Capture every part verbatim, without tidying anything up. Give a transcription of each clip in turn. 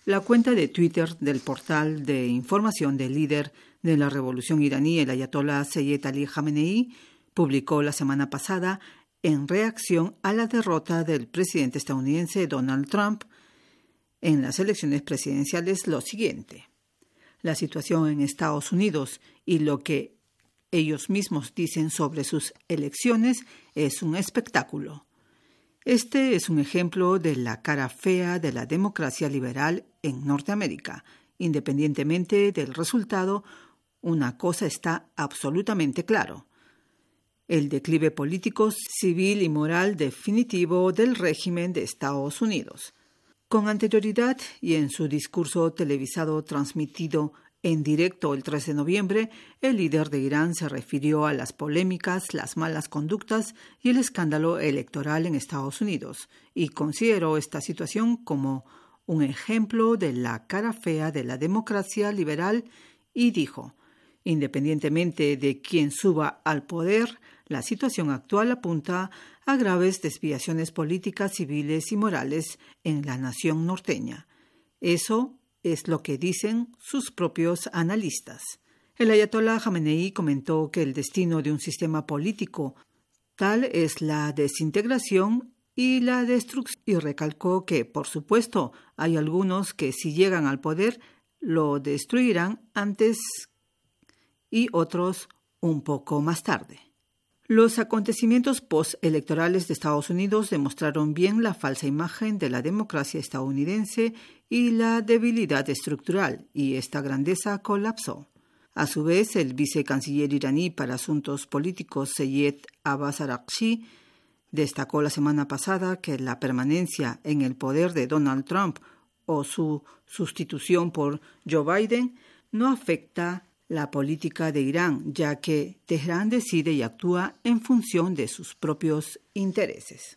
La cuenta de Twitter del portal de información del líder de la revolución iraní, el ayatolá Seyed Ali Khamenei, publicó la semana pasada, en reacción a la derrota del presidente estadounidense Donald Trump en las elecciones presidenciales, lo siguiente: la situación en Estados Unidos y lo que ellos mismos dicen sobre sus elecciones es un espectáculo. Este es un ejemplo de la cara fea de la democracia liberal en Norteamérica. Independientemente del resultado, una cosa está absolutamente claro: el declive político, civil y moral definitivo del régimen de Estados Unidos. Con anterioridad y en su discurso televisado transmitido en directo el tres de noviembre, el líder de Irán se refirió a las polémicas, las malas conductas y el escándalo electoral en Estados Unidos, y consideró esta situación como un ejemplo de la cara fea de la democracia liberal y dijo: independientemente de quién suba al poder, la situación actual apunta a graves desviaciones políticas, civiles y morales en la nación norteña. Eso es lo que dicen sus propios analistas. El ayatolá Khamenei comentó que el destino de un sistema político tal es la desintegración y la destrucción, y recalcó que, por supuesto, hay algunos que si llegan al poder lo destruirán antes y otros un poco más tarde. Los acontecimientos postelectorales de Estados Unidos demostraron bien la falsa imagen de la democracia estadounidense y la debilidad estructural, y esta grandeza colapsó. A su vez, el vicecanciller iraní para asuntos políticos Seyed Abbas Araghchi destacó la semana pasada que la permanencia en el poder de Donald Trump o su sustitución por Joe Biden no afecta la política de Irán, ya que Teherán decide y actúa en función de sus propios intereses.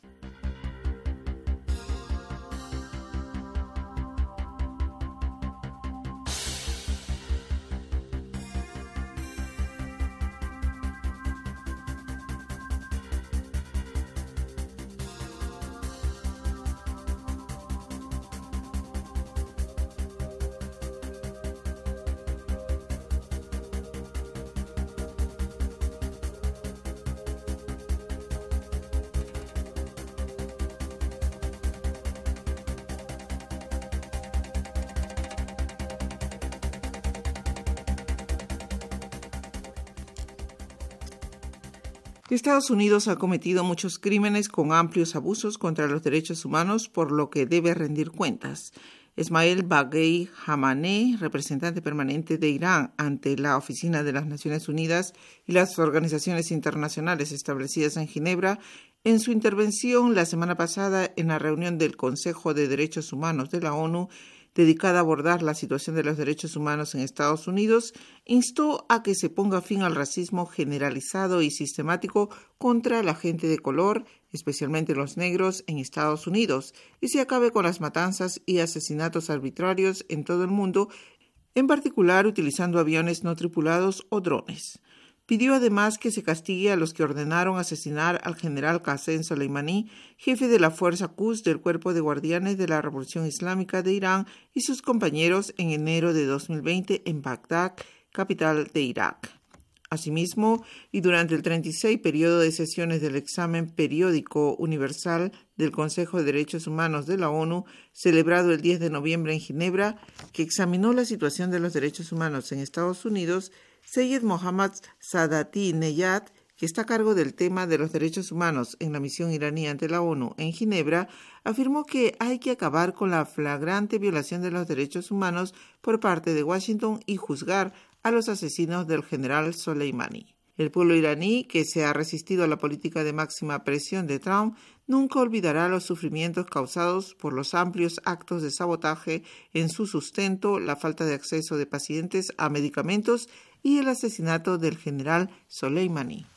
Estados Unidos ha cometido muchos crímenes con amplios abusos contra los derechos humanos, por lo que debe rendir cuentas. Esmail Baghei Khamenei, representante permanente de Irán ante la Oficina de las Naciones Unidas y las organizaciones internacionales establecidas en Ginebra, en su intervención la semana pasada en la reunión del Consejo de Derechos Humanos de la ONU, dedicada a abordar la situación de los derechos humanos en Estados Unidos, instó a que se ponga fin al racismo generalizado y sistemático contra la gente de color, especialmente los negros, en Estados Unidos, y se acabe con las matanzas y asesinatos arbitrarios en todo el mundo, en particular utilizando aviones no tripulados o drones. Pidió además que se castigue a los que ordenaron asesinar al general Qasem Soleimani, jefe de la Fuerza Quds del Cuerpo de Guardianes de la Revolución Islámica de Irán, y sus compañeros en enero de dos mil veinte en Bagdad, capital de Irak. Asimismo, y durante el treinta y seis periodo de sesiones del examen periódico universal del Consejo de Derechos Humanos de la ONU, celebrado el diez de noviembre en Ginebra, que examinó la situación de los derechos humanos en Estados Unidos, Seyed Mohammad Sadati Neyad, que está a cargo del tema de los derechos humanos en la misión iraní ante la ONU en Ginebra, afirmó que hay que acabar con la flagrante violación de los derechos humanos por parte de Washington y juzgar a los asesinos del general Soleimani. El pueblo iraní, que se ha resistido a la política de máxima presión de Trump, nunca olvidará los sufrimientos causados por los amplios actos de sabotaje en su sustento, la falta de acceso de pacientes a medicamentos y el asesinato del general Soleimani.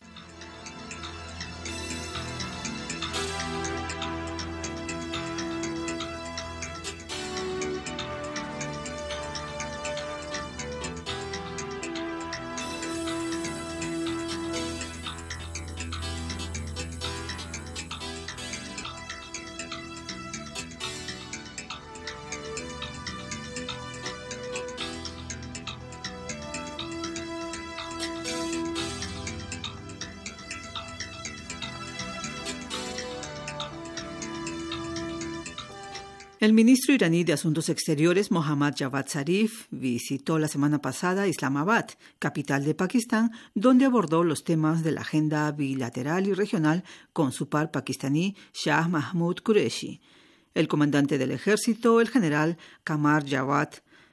El ministro iraní de Asuntos Exteriores, Mohammad Javad Zarif, visitó la semana pasada Islamabad, capital de Pakistán, donde abordó los temas de la agenda bilateral y regional con su par pakistaní Shah Mahmood Qureshi. El comandante del ejército, el general Qamar Javad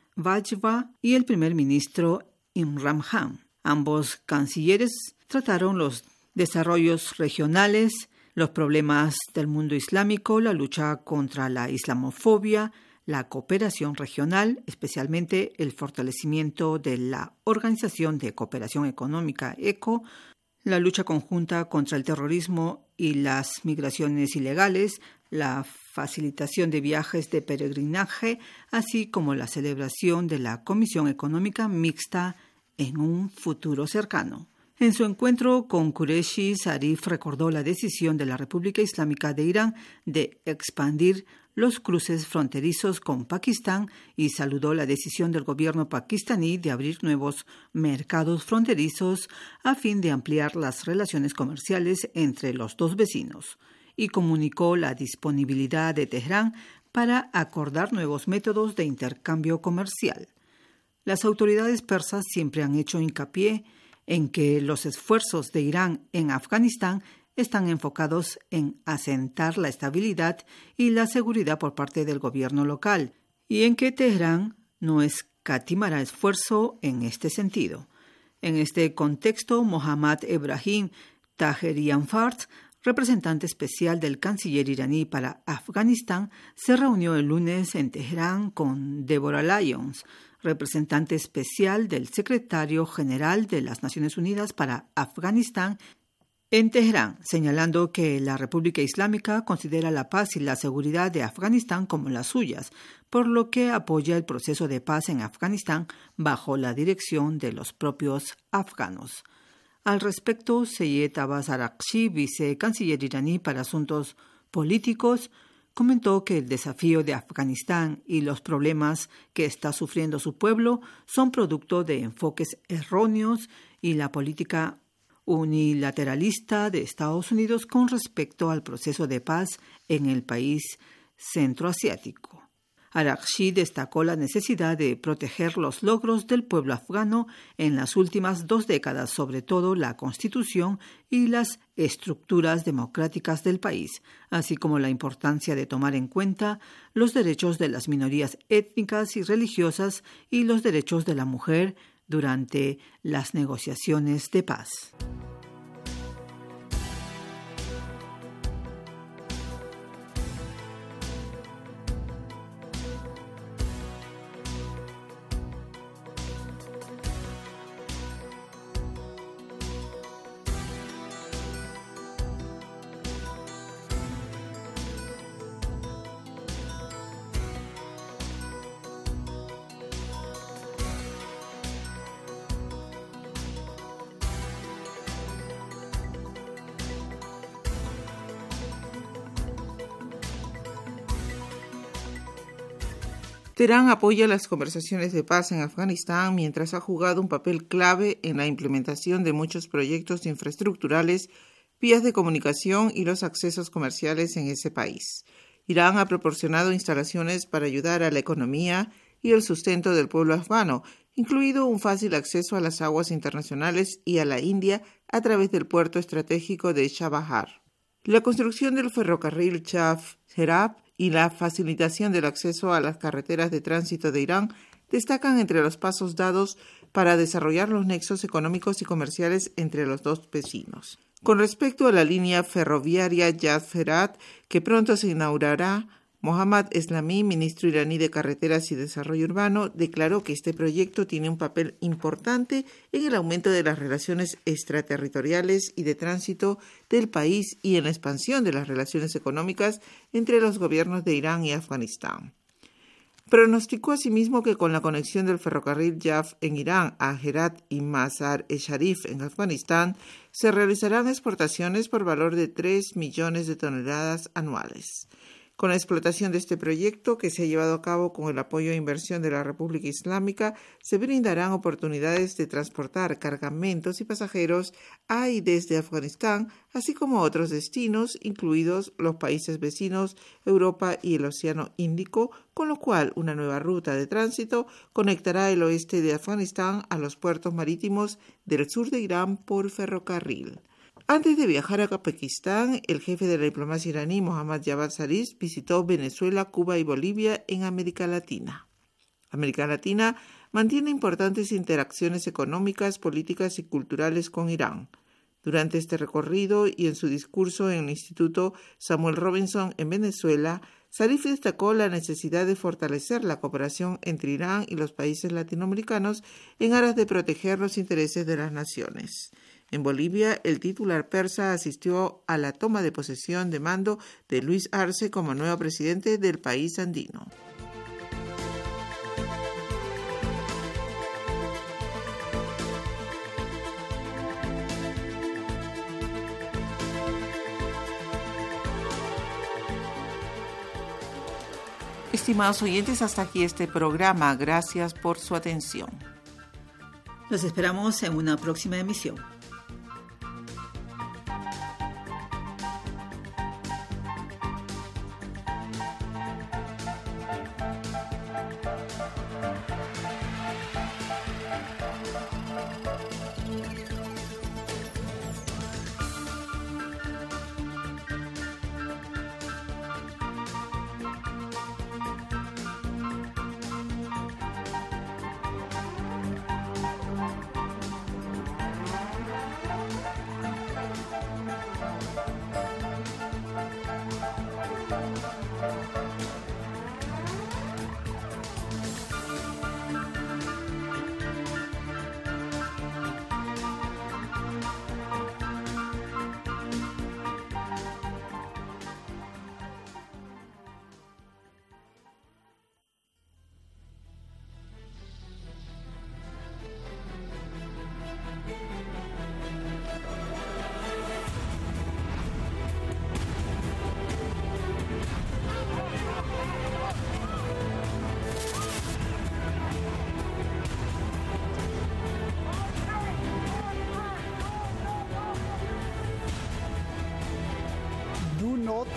Bajwa, y el primer ministro Imran Khan. Ambos cancilleres trataron los desarrollos regionales, los problemas del mundo islámico, la lucha contra la islamofobia, la cooperación regional, especialmente el fortalecimiento de la Organización de Cooperación Económica ECO, la lucha conjunta contra el terrorismo y las migraciones ilegales, la facilitación de viajes de peregrinaje, así como la celebración de la Comisión Económica Mixta en un futuro cercano. En su encuentro con Qureshi, Zarif recordó la decisión de la República Islámica de Irán de expandir los cruces fronterizos con Pakistán y saludó la decisión del gobierno pakistaní de abrir nuevos mercados fronterizos a fin de ampliar las relaciones comerciales entre los dos vecinos, y comunicó la disponibilidad de Teherán para acordar nuevos métodos de intercambio comercial. Las autoridades persas siempre han hecho hincapié en que los esfuerzos de Irán en Afganistán están enfocados en asentar la estabilidad y la seguridad por parte del gobierno local, y en que Teherán no escatimará esfuerzo en este sentido. En este contexto, Mohammad Ebrahim Taherianfard, representante especial del canciller iraní para Afganistán, se reunió el lunes en Teherán con Deborah Lyons, representante especial del secretario general de las Naciones Unidas para Afganistán en Teherán, señalando que la República Islámica considera la paz y la seguridad de Afganistán como las suyas, por lo que apoya el proceso de paz en Afganistán bajo la dirección de los propios afganos. Al respecto, Seyed Abbas Araghchi, vicecanciller iraní para asuntos políticos, comentó que el desafío de Afganistán y los problemas que está sufriendo su pueblo son producto de enfoques erróneos y la política unilateralista de Estados Unidos con respecto al proceso de paz en el país centroasiático. Araghchi destacó la necesidad de proteger los logros del pueblo afgano en las últimas dos décadas, sobre todo la constitución y las estructuras democráticas del país, así como la importancia de tomar en cuenta los derechos de las minorías étnicas y religiosas y los derechos de la mujer durante las negociaciones de paz. Teherán apoya las conversaciones de paz en Afganistán mientras ha jugado un papel clave en la implementación de muchos proyectos infraestructurales, vías de comunicación y los accesos comerciales en ese país. Irán ha proporcionado instalaciones para ayudar a la economía y el sustento del pueblo afgano, incluido un fácil acceso a las aguas internacionales y a la India a través del puerto estratégico de Chabahar. La construcción del ferrocarril Shah-Cherab y la facilitación del acceso a las carreteras de tránsito de Irán destacan entre los pasos dados para desarrollar los nexos económicos y comerciales entre los dos vecinos. Con respecto a la línea ferroviaria Yad-Ferat, que pronto se inaugurará, Mohammad Eslami, ministro iraní de Carreteras y Desarrollo Urbano, declaró que este proyecto tiene un papel importante en el aumento de las relaciones extraterritoriales y de tránsito del país y en la expansión de las relaciones económicas entre los gobiernos de Irán y Afganistán. Pronosticó asimismo que con la conexión del ferrocarril Yaf en Irán a Herat y Mazar-e-Sharif en Afganistán, se realizarán exportaciones por valor de tres millones de toneladas anuales. Con la explotación de este proyecto, que se ha llevado a cabo con el apoyo e inversión de la República Islámica, se brindarán oportunidades de transportar cargamentos y pasajeros a y desde Afganistán, así como a otros destinos, incluidos los países vecinos, Europa y el Océano Índico, con lo cual una nueva ruta de tránsito conectará el oeste de Afganistán a los puertos marítimos del sur de Irán por ferrocarril. Antes de viajar a Pakistán, el jefe de la diplomacia iraní, Mohammad Javad Zarif, visitó Venezuela, Cuba y Bolivia en América Latina. América Latina mantiene importantes interacciones económicas, políticas y culturales con Irán. Durante este recorrido y en su discurso en el Instituto Samuel Robinson en Venezuela, Zarif destacó la necesidad de fortalecer la cooperación entre Irán y los países latinoamericanos en aras de proteger los intereses de las naciones. En Bolivia, el titular persa asistió a la toma de posesión de mando de Luis Arce como nuevo presidente del país andino. Estimados oyentes, hasta aquí este programa. Gracias por su atención. Los esperamos en una próxima emisión. Do not,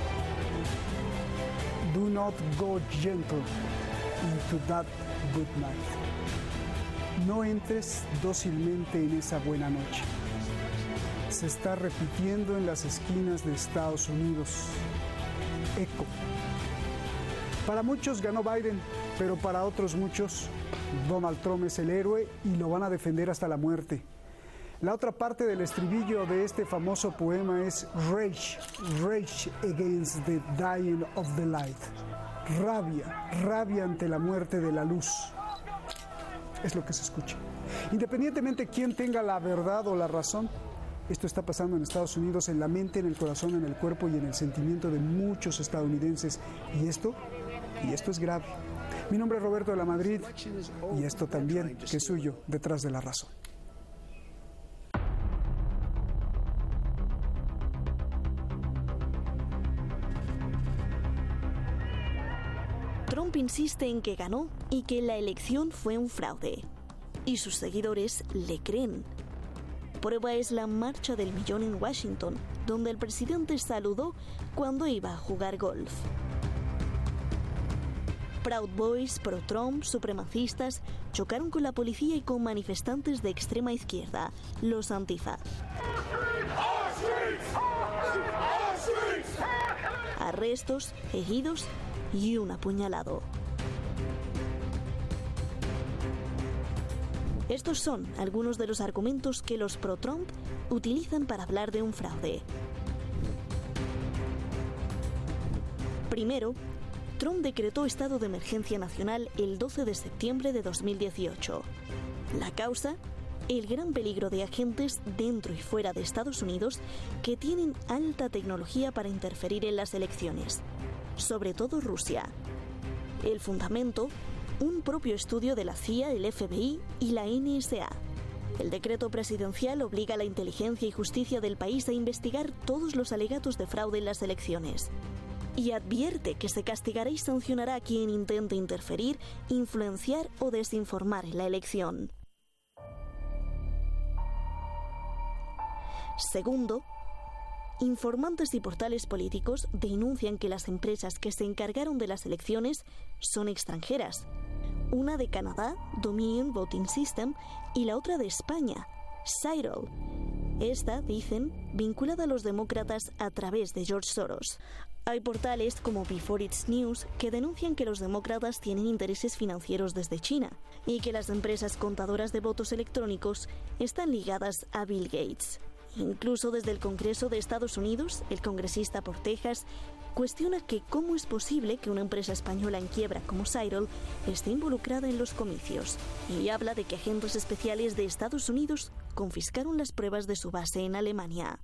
do not go gentle into that good night. No entres dócilmente en esa buena noche. Se está repitiendo en las esquinas de Estados Unidos. Eco. Para muchos ganó Biden, pero para otros muchos Donald Trump es el héroe y lo van a defender hasta la muerte. La otra parte del estribillo de este famoso poema es Rage, rage against the dying of the light. Rabia, rabia ante la muerte de la luz. Es lo que se escucha. Independientemente de quién tenga la verdad o la razón, esto está pasando en Estados Unidos, en la mente, en el corazón, en el cuerpo y en el sentimiento de muchos estadounidenses. Y esto, y esto es grave. Mi nombre es Roberto de la Madrid y esto también, que es suyo, Detrás de la Razón. Trump insiste en que ganó y que la elección fue un fraude. Y sus seguidores le creen. Prueba es la marcha del millón en Washington, donde el presidente saludó cuando iba a jugar golf. Proud Boys, pro-Trump, supremacistas, chocaron con la policía y con manifestantes de extrema izquierda, los Antifa. Arrestos, heridos y un apuñalado. Estos son algunos de los argumentos que los pro-Trump utilizan para hablar de un fraude. Primero, Trump decretó estado de emergencia nacional el doce de septiembre de dos mil dieciocho. La causa, el gran peligro de agentes dentro y fuera de Estados Unidos que tienen alta tecnología para interferir en las elecciones, sobre todo Rusia. El fundamento, un propio estudio de la C I A, el F B I y la N S A. El decreto presidencial obliga a la inteligencia y justicia del país a investigar todos los alegatos de fraude en las elecciones. y advierte que se castigará y sancionará a quien intente interferir, influenciar o desinformar en la elección. Segundo, informantes y portales políticos denuncian que las empresas que se encargaron de las elecciones son extranjeras. Una de Canadá, Dominion Voting System, y la otra de España, Cyril. Esta, dicen, vinculada a los demócratas a través de George Soros. Hay portales como Before It's News que denuncian que los demócratas tienen intereses financieros desde China y que las empresas contadoras de votos electrónicos están ligadas a Bill Gates. Incluso desde el Congreso de Estados Unidos, el congresista por Texas cuestiona que cómo es posible que una empresa española en quiebra como Cyril esté involucrada en los comicios, y habla de que agentes especiales de Estados Unidos confiscaron las pruebas de su base en Alemania.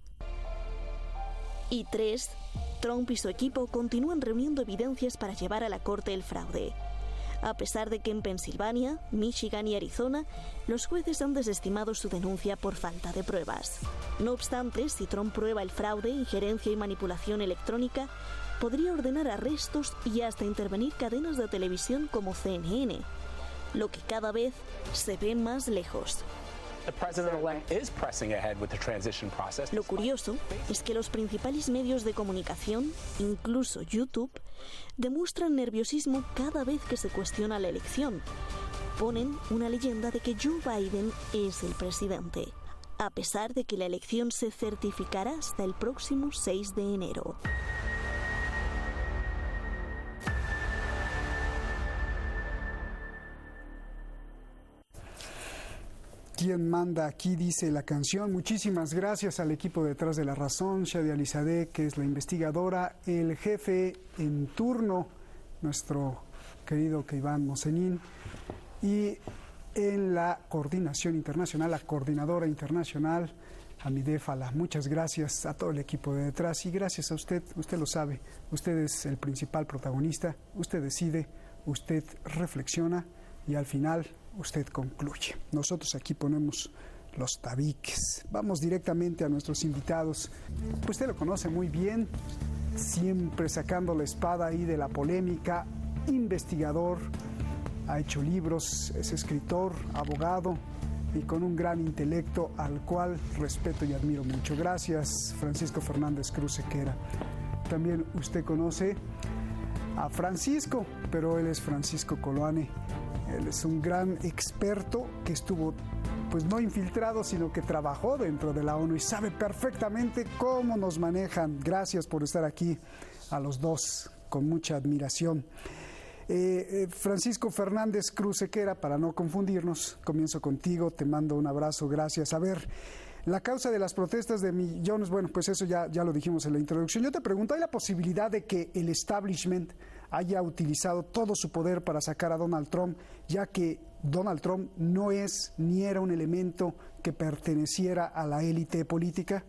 Y tres, Trump y su equipo continúan reuniendo evidencias para llevar a la corte el fraude. A pesar de que en Pensilvania, Michigan y Arizona, los jueces han desestimado su denuncia por falta de pruebas. No obstante, si Trump prueba el fraude, injerencia y manipulación electrónica, podría ordenar arrestos y hasta intervenir cadenas de televisión como C N N, lo que cada vez se ve más lejos. Lo curioso es que los principales medios de comunicación, incluso YouTube, demuestran nerviosismo cada vez que se cuestiona la elección. Ponen una leyenda de que Joe Biden es el presidente, a pesar de que la elección se certificará hasta el próximo seis de enero. ¿Quién manda aquí?, dice la canción. Muchísimas gracias al equipo detrás de La Razón, Shadia Alizadeh, que es la investigadora, el jefe en turno, nuestro querido Keivan Mosenin, y en la coordinación internacional, la coordinadora internacional, Hamideh Fallah. Muchas gracias a todo el equipo de detrás y gracias a usted. Usted lo sabe, usted es el principal protagonista, usted decide, usted reflexiona y al final usted concluye. Nosotros aquí ponemos los tabiques. Vamos directamente a nuestros invitados. Usted lo conoce muy bien, siempre sacando la espada ahí de la polémica, investigador, ha hecho libros, es escritor, abogado y con un gran intelecto al cual respeto y admiro mucho. Gracias, Francisco Fernández Cruz Sequera. También usted conoce a Francisco, pero él es Francisco Coloane. Él es un gran experto que estuvo, pues no infiltrado, sino que trabajó dentro de la ONU y sabe perfectamente cómo nos manejan. Gracias por estar aquí a los dos, con mucha admiración. Eh, eh, Francisco Fernández Cruz Sequera, para no confundirnos, comienzo contigo, te mando un abrazo, gracias. A ver, la causa de las protestas de millones, bueno, pues eso ya, ya lo dijimos en la introducción. Yo te pregunto, ¿hay la posibilidad de que el establishment haya utilizado todo su poder para sacar a Donald Trump, ya que Donald Trump no es ni era un elemento que perteneciera a la élite política?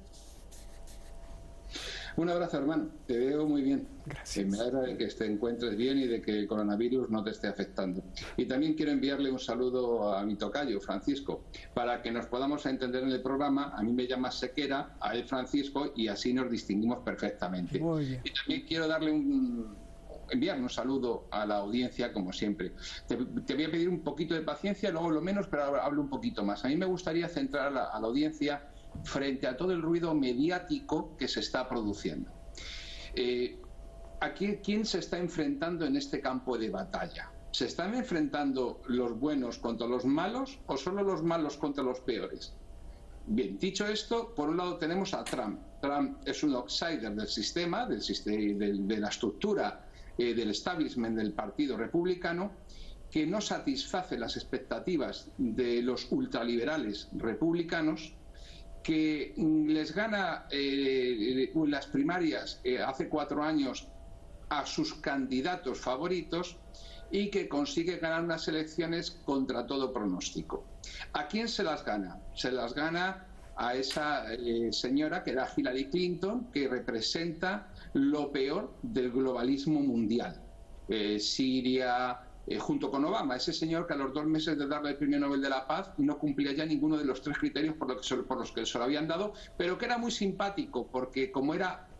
Un abrazo, hermano. Te veo muy bien. Gracias. Me alegra de que te encuentres bien y de que el coronavirus no te esté afectando. Y también quiero enviarle un saludo a mi tocayo, Francisco, para que nos podamos entender en el programa. A mí me llamas Sequera, a él Francisco, y así nos distinguimos perfectamente. Muy bien. Y también quiero darle un... enviar un saludo a la audiencia, como siempre. Te, te voy a pedir un poquito de paciencia, luego lo menos, pero hablo un poquito más. A mí me gustaría centrar a la, a la audiencia frente a todo el ruido mediático que se está produciendo. Eh, ¿A quién, quién se está enfrentando en este campo de batalla? ¿Se están enfrentando los buenos contra los malos o solo los malos contra los peores? Bien, dicho esto, por un lado tenemos a Trump. Trump es un outsider del sistema, del sistema de, de la estructura eh, del establishment del Partido Republicano, que no satisface las expectativas de los ultraliberales republicanos, que les gana eh, las primarias eh, hace cuatro años a sus candidatos favoritos y que consigue ganar unas elecciones contra todo pronóstico. ¿A quién se las gana? Se las gana a esa eh, señora que era Hillary Clinton, que representa lo peor del globalismo mundial. Eh, Siria... Eh, junto con Obama, ese señor que a los dos meses de darle el Premio Nobel de la Paz no cumplía ya ninguno de los tres criterios por, lo que, por los que se lo habían dado, pero que era muy simpático porque como era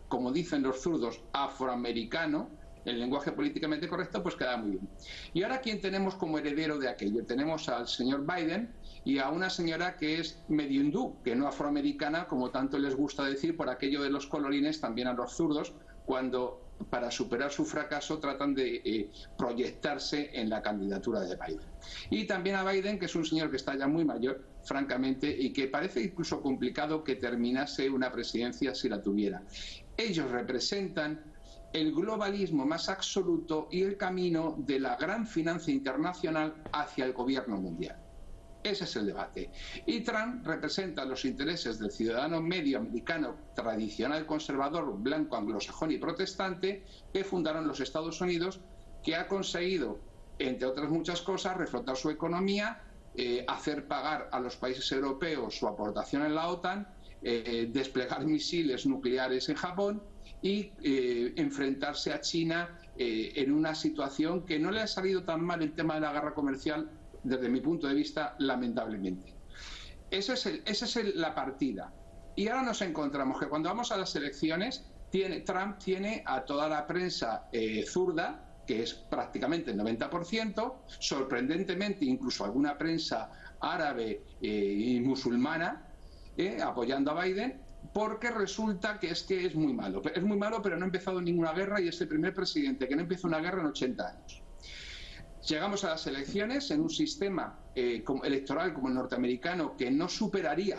como dicen los zurdos, afroamericano, el lenguaje políticamente correcto, pues queda muy bien. Y ahora, ¿quién tenemos como heredero de aquello? Tenemos al señor Biden y a una señora que es medio hindú, que no afroamericana, como tanto les gusta decir por aquello de los colorines, también a los zurdos, cuando para superar su fracaso tratan de eh, proyectarse en la candidatura de Biden. Y también a Biden, que es un señor que está ya muy mayor, francamente, y que parece incluso complicado que terminase una presidencia si la tuviera. Ellos representan el globalismo más absoluto y el camino de la gran finanza internacional hacia el gobierno mundial. Ese es el debate. Y Trump representa los intereses del ciudadano medio americano tradicional, conservador, blanco, anglosajón y protestante que fundaron los Estados Unidos, que ha conseguido, entre otras muchas cosas, reflotar su economía, eh, hacer pagar a los países europeos su aportación en la OTAN, eh, desplegar misiles nucleares en Japón y eh, enfrentarse a China eh, en una situación que no le ha salido tan mal el tema de la guerra comercial, desde mi punto de vista, lamentablemente. Esa es, el, esa es el, la partida. Y ahora nos encontramos que cuando vamos a las elecciones, tiene, Trump tiene a toda la prensa eh, zurda, que es prácticamente el noventa por ciento, sorprendentemente incluso alguna prensa árabe eh, y musulmana, eh, apoyando a Biden, porque resulta que es que es muy malo. Es muy malo, pero no ha empezado ninguna guerra y es el primer presidente que no empieza una guerra en ochenta años. Llegamos a las elecciones en un sistema eh, como, electoral como el norteamericano que no superaría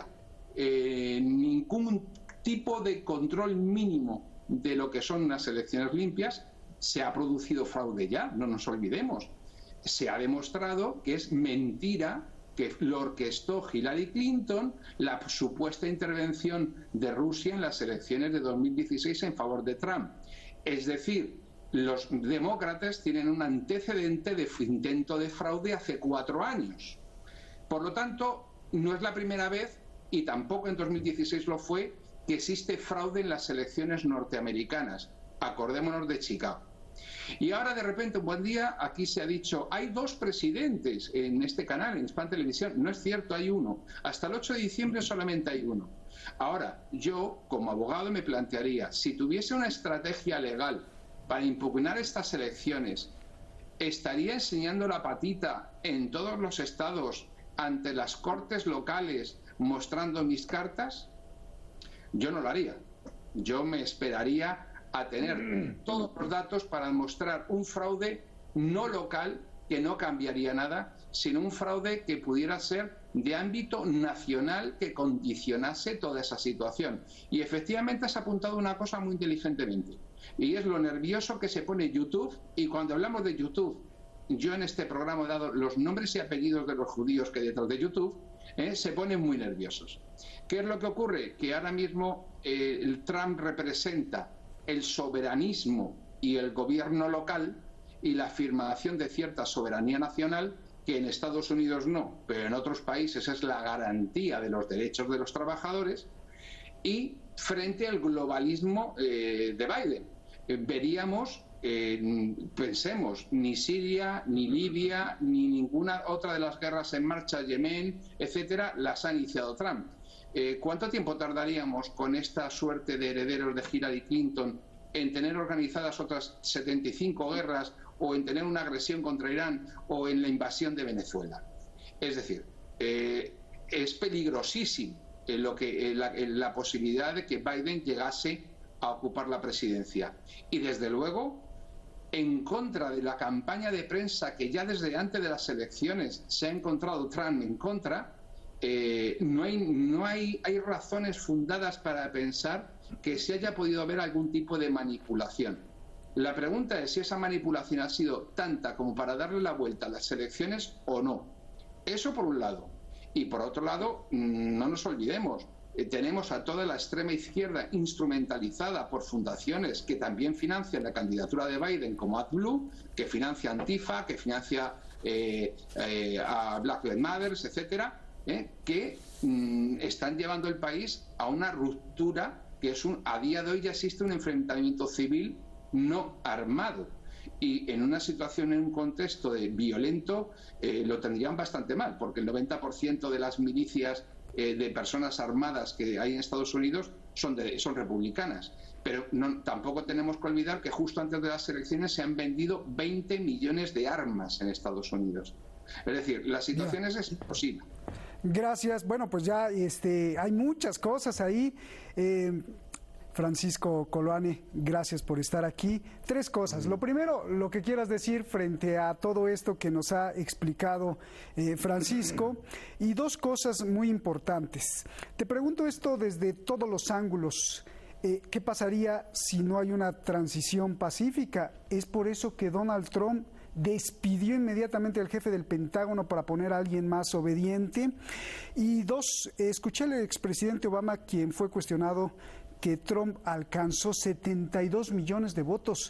eh, ningún tipo de control mínimo de lo que son unas elecciones limpias. Se ha producido fraude ya, no nos olvidemos. Se ha demostrado que es mentira que lo orquestó Hillary Clinton, la supuesta intervención de Rusia en las elecciones de dos mil dieciséis en favor de Trump. Es decir, los demócratas tienen un antecedente de intento de fraude hace cuatro años. Por lo tanto, no es la primera vez, y tampoco en dos mil dieciséis lo fue, que existe fraude en las elecciones norteamericanas. Acordémonos de Chicago. Y ahora, de repente, un buen día, aquí se ha dicho, hay dos presidentes en este canal, en Hispan Televisión. No es cierto, hay uno. Hasta el ocho de diciembre solamente hay uno. Ahora, yo, como abogado, me plantearía, si tuviese una estrategia legal para impugnar estas elecciones, ¿estaría enseñando la patita en todos los estados ante las cortes locales mostrando mis cartas? Yo no lo haría. Yo me esperaría a tener todos los datos para mostrar un fraude no local, que no cambiaría nada, sino un fraude que pudiera ser de ámbito nacional, que condicionase toda esa situación. Y efectivamente has apuntado una cosa muy inteligentemente, y es lo nervioso que se pone YouTube. Y cuando hablamos de YouTube, yo en este programa he dado los nombres y apellidos de los judíos que hay detrás de YouTube, ¿eh? Se ponen muy nerviosos. ¿Qué es lo que ocurre? Que ahora mismo eh, el Trump representa el soberanismo y el gobierno local y la afirmación de cierta soberanía nacional, que en Estados Unidos no, pero en otros países es la garantía de los derechos de los trabajadores, y frente al globalismo eh, de Biden. Eh, veríamos, eh, pensemos, ni Siria, ni Libia, ni ninguna otra de las guerras en marcha, Yemen, etcétera, las ha iniciado Trump. Eh, ¿Cuánto tiempo tardaríamos con esta suerte de herederos de Hillary Clinton en tener organizadas otras setenta y cinco guerras, o en tener una agresión contra Irán, o en la invasión de Venezuela? Es decir, eh, es peligrosísimo eh, lo que, eh, la, eh, la posibilidad de que Biden llegase a ocupar la presidencia. Y desde luego, en contra de la campaña de prensa que ya desde antes de las elecciones se ha encontrado Trump en contra, Eh, no hay no hay hay razones fundadas para pensar que se haya podido haber algún tipo de manipulación. La pregunta es si esa manipulación ha sido tanta como para darle la vuelta a las elecciones o no. Eso por un lado. Y por otro lado, no nos olvidemos, eh, tenemos a toda la extrema izquierda instrumentalizada por fundaciones que también financian la candidatura de Biden, como AdBlue, que financia Antifa, que financia eh, eh, a Black Lives Matter, etcétera, ¿Eh? que mm, están llevando el país a una ruptura que es un, a día de hoy ya existe un enfrentamiento civil no armado, y en una situación, en un contexto de violento, eh, lo tendrían bastante mal, porque el noventa por ciento de las milicias eh, de personas armadas que hay en Estados Unidos son, de, son republicanas. Pero no, tampoco tenemos que olvidar que justo antes de las elecciones se han vendido veinte millones de armas en Estados Unidos. Es decir, la situación yeah. es imposible. Gracias. Bueno, pues ya este, hay muchas cosas ahí. Eh, Francisco Coloane, gracias por estar aquí. Tres cosas. Lo primero, lo que quieras decir frente a todo esto que nos ha explicado eh, Francisco. Y dos cosas muy importantes. Te pregunto esto desde todos los ángulos. Eh, ¿Qué pasaría si no hay una transición pacífica? Es por eso que Donald Trump despidió inmediatamente al jefe del Pentágono para poner a alguien más obediente. Y dos, escuché al expresidente Obama, quien fue cuestionado, que Trump alcanzó setenta y dos millones de votos,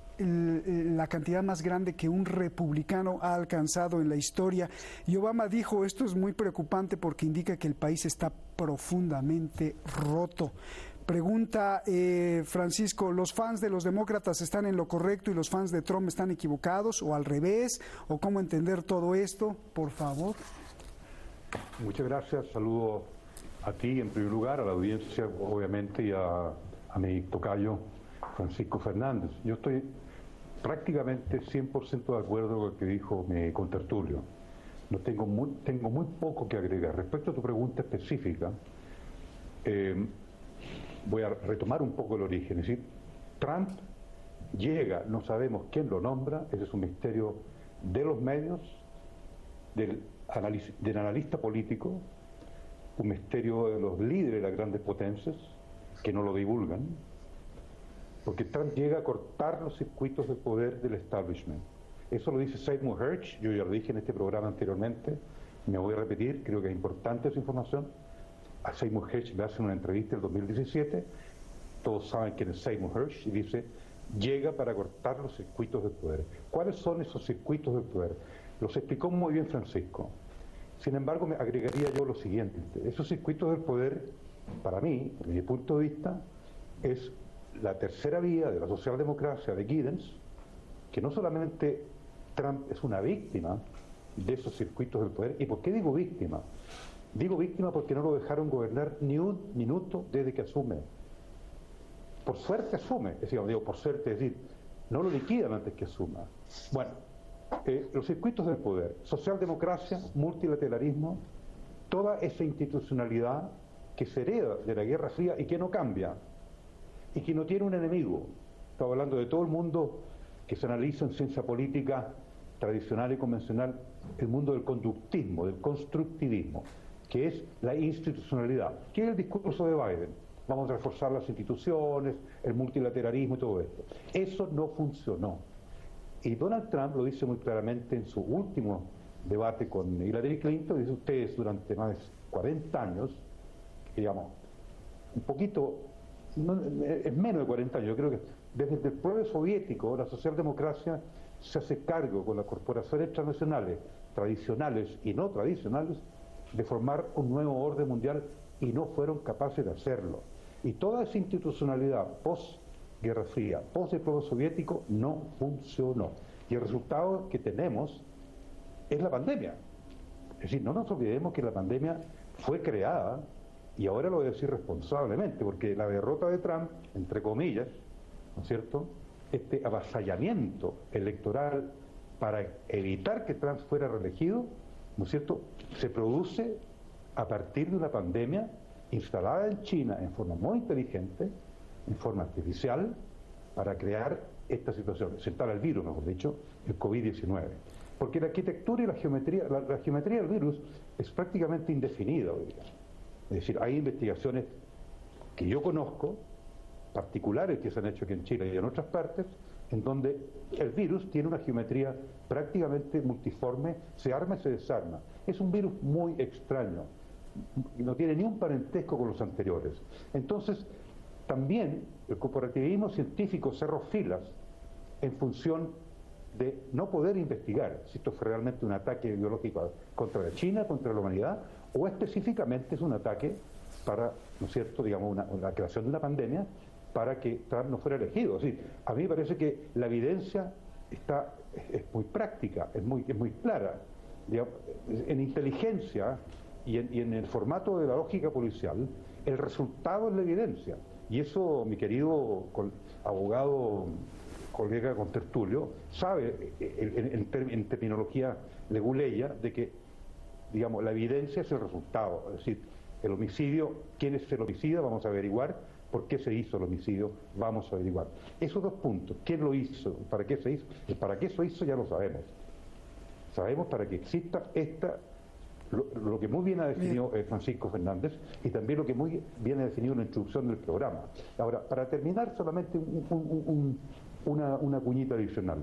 la cantidad más grande que un republicano ha alcanzado en la historia. Y Obama dijo, esto es muy preocupante porque indica que el país está profundamente roto. Pregunta eh, Francisco, ¿los fans de los demócratas están en lo correcto y los fans de Trump están equivocados o al revés? ¿O cómo entender todo esto? Por favor. Muchas gracias. Saludo a ti en primer lugar, a la audiencia obviamente y a, a mi tocayo Francisco Fernández. Yo estoy prácticamente cien por ciento de acuerdo con lo que dijo mi contertulio. No tengo muy, tengo muy poco que agregar. Respecto a tu pregunta específica, eh, voy a retomar un poco el origen. Es decir, Trump llega, no sabemos quién lo nombra, ese es un misterio de los medios, del, analiz, del analista político, un misterio de los líderes de las grandes potencias, que no lo divulgan, porque Trump llega a cortar los circuitos de poder del establishment. Eso lo dice Seymour Hersh, yo ya lo dije en este programa anteriormente, me voy a repetir, creo que es importante esa información. A Seymour Hersh le hacen una entrevista en el dos mil diecisiete, todos saben quién es Seymour Hersh, y dice, llega para cortar los circuitos de poder. ¿Cuáles son esos circuitos de poder? Los explicó muy bien Francisco. Sin embargo, me agregaría yo lo siguiente, esos circuitos del poder, para mí, desde mi punto de vista, es la tercera vía de la socialdemocracia de Giddens, que no solamente Trump es una víctima de esos circuitos del poder. ¿Y por qué digo víctima? Digo víctima porque no lo dejaron gobernar ni un minuto desde que asume. Por suerte asume, es decir, digo por suerte, es decir, no lo liquidan antes que asuma. Bueno, eh, los circuitos del poder, socialdemocracia, multilateralismo, toda esa institucionalidad que se hereda de la Guerra Fría y que no cambia, y que no tiene un enemigo. Estamos hablando de todo el mundo que se analiza en ciencia política tradicional y convencional, el mundo del conductismo, del constructivismo, que es la institucionalidad, que es el discurso de Biden. Vamos a reforzar las instituciones, el multilateralismo y todo esto. Eso no funcionó. Y Donald Trump lo dice muy claramente en su último debate con Hillary Clinton, dice: ustedes durante más de cuarenta años, digamos, un poquito, no, es menos de cuarenta años, yo creo que desde el pueblo soviético la socialdemocracia se hace cargo con las corporaciones transnacionales, tradicionales y no tradicionales, de formar un nuevo orden mundial, y no fueron capaces de hacerlo. Y toda esa institucionalidad post-Guerra Fría, post-pueblo soviético, no funcionó. Y el resultado que tenemos es la pandemia. Es decir, no nos olvidemos que la pandemia fue creada, y ahora lo voy a decir responsablemente, porque la derrota de Trump, entre comillas, ¿no es cierto?, este avasallamiento electoral para evitar que Trump fuera reelegido, ¿no es cierto?, se produce a partir de una pandemia instalada en China en forma muy inteligente, en forma artificial, para crear esta situación, sentar al virus, mejor dicho, el COVID diecinueve. Porque la arquitectura y la geometría, la, la geometría del virus es prácticamente indefinida hoy día. Es decir, hay investigaciones que yo conozco, particulares que se han hecho aquí en Chile y en otras partes, en donde el virus tiene una geometría prácticamente multiforme, se arma y se desarma. Es un virus muy extraño, no tiene ni un parentesco con los anteriores. Entonces, también el corporativismo científico cerró filas en función de no poder investigar si esto fue realmente un ataque biológico contra la China, contra la humanidad, o específicamente es un ataque para, ¿no es cierto?, digamos, una, la creación de una pandemia para que Trump no fuera elegido. Es decir, a mí me parece que la evidencia está, es, es muy práctica, es muy, es muy clara. Digamos, en inteligencia y en, y en el formato de la lógica policial, el resultado es la evidencia. Y eso, mi querido col, abogado, colega contertulio, sabe en, en, en, en terminología leguleya de que, digamos, la evidencia es el resultado. Es decir, el homicidio, quién es el homicida, vamos a averiguar. ¿Por qué se hizo el homicidio? Vamos a averiguar. Esos dos puntos, ¿quién lo hizo? ¿Para qué se hizo? El para qué se hizo ya lo sabemos. Sabemos para que exista esta, lo, lo que muy bien ha definido eh, Francisco Fernández, y también lo que muy bien ha definido en la introducción del programa. Ahora, para terminar, solamente un, un, un, una, una cuñita adicional.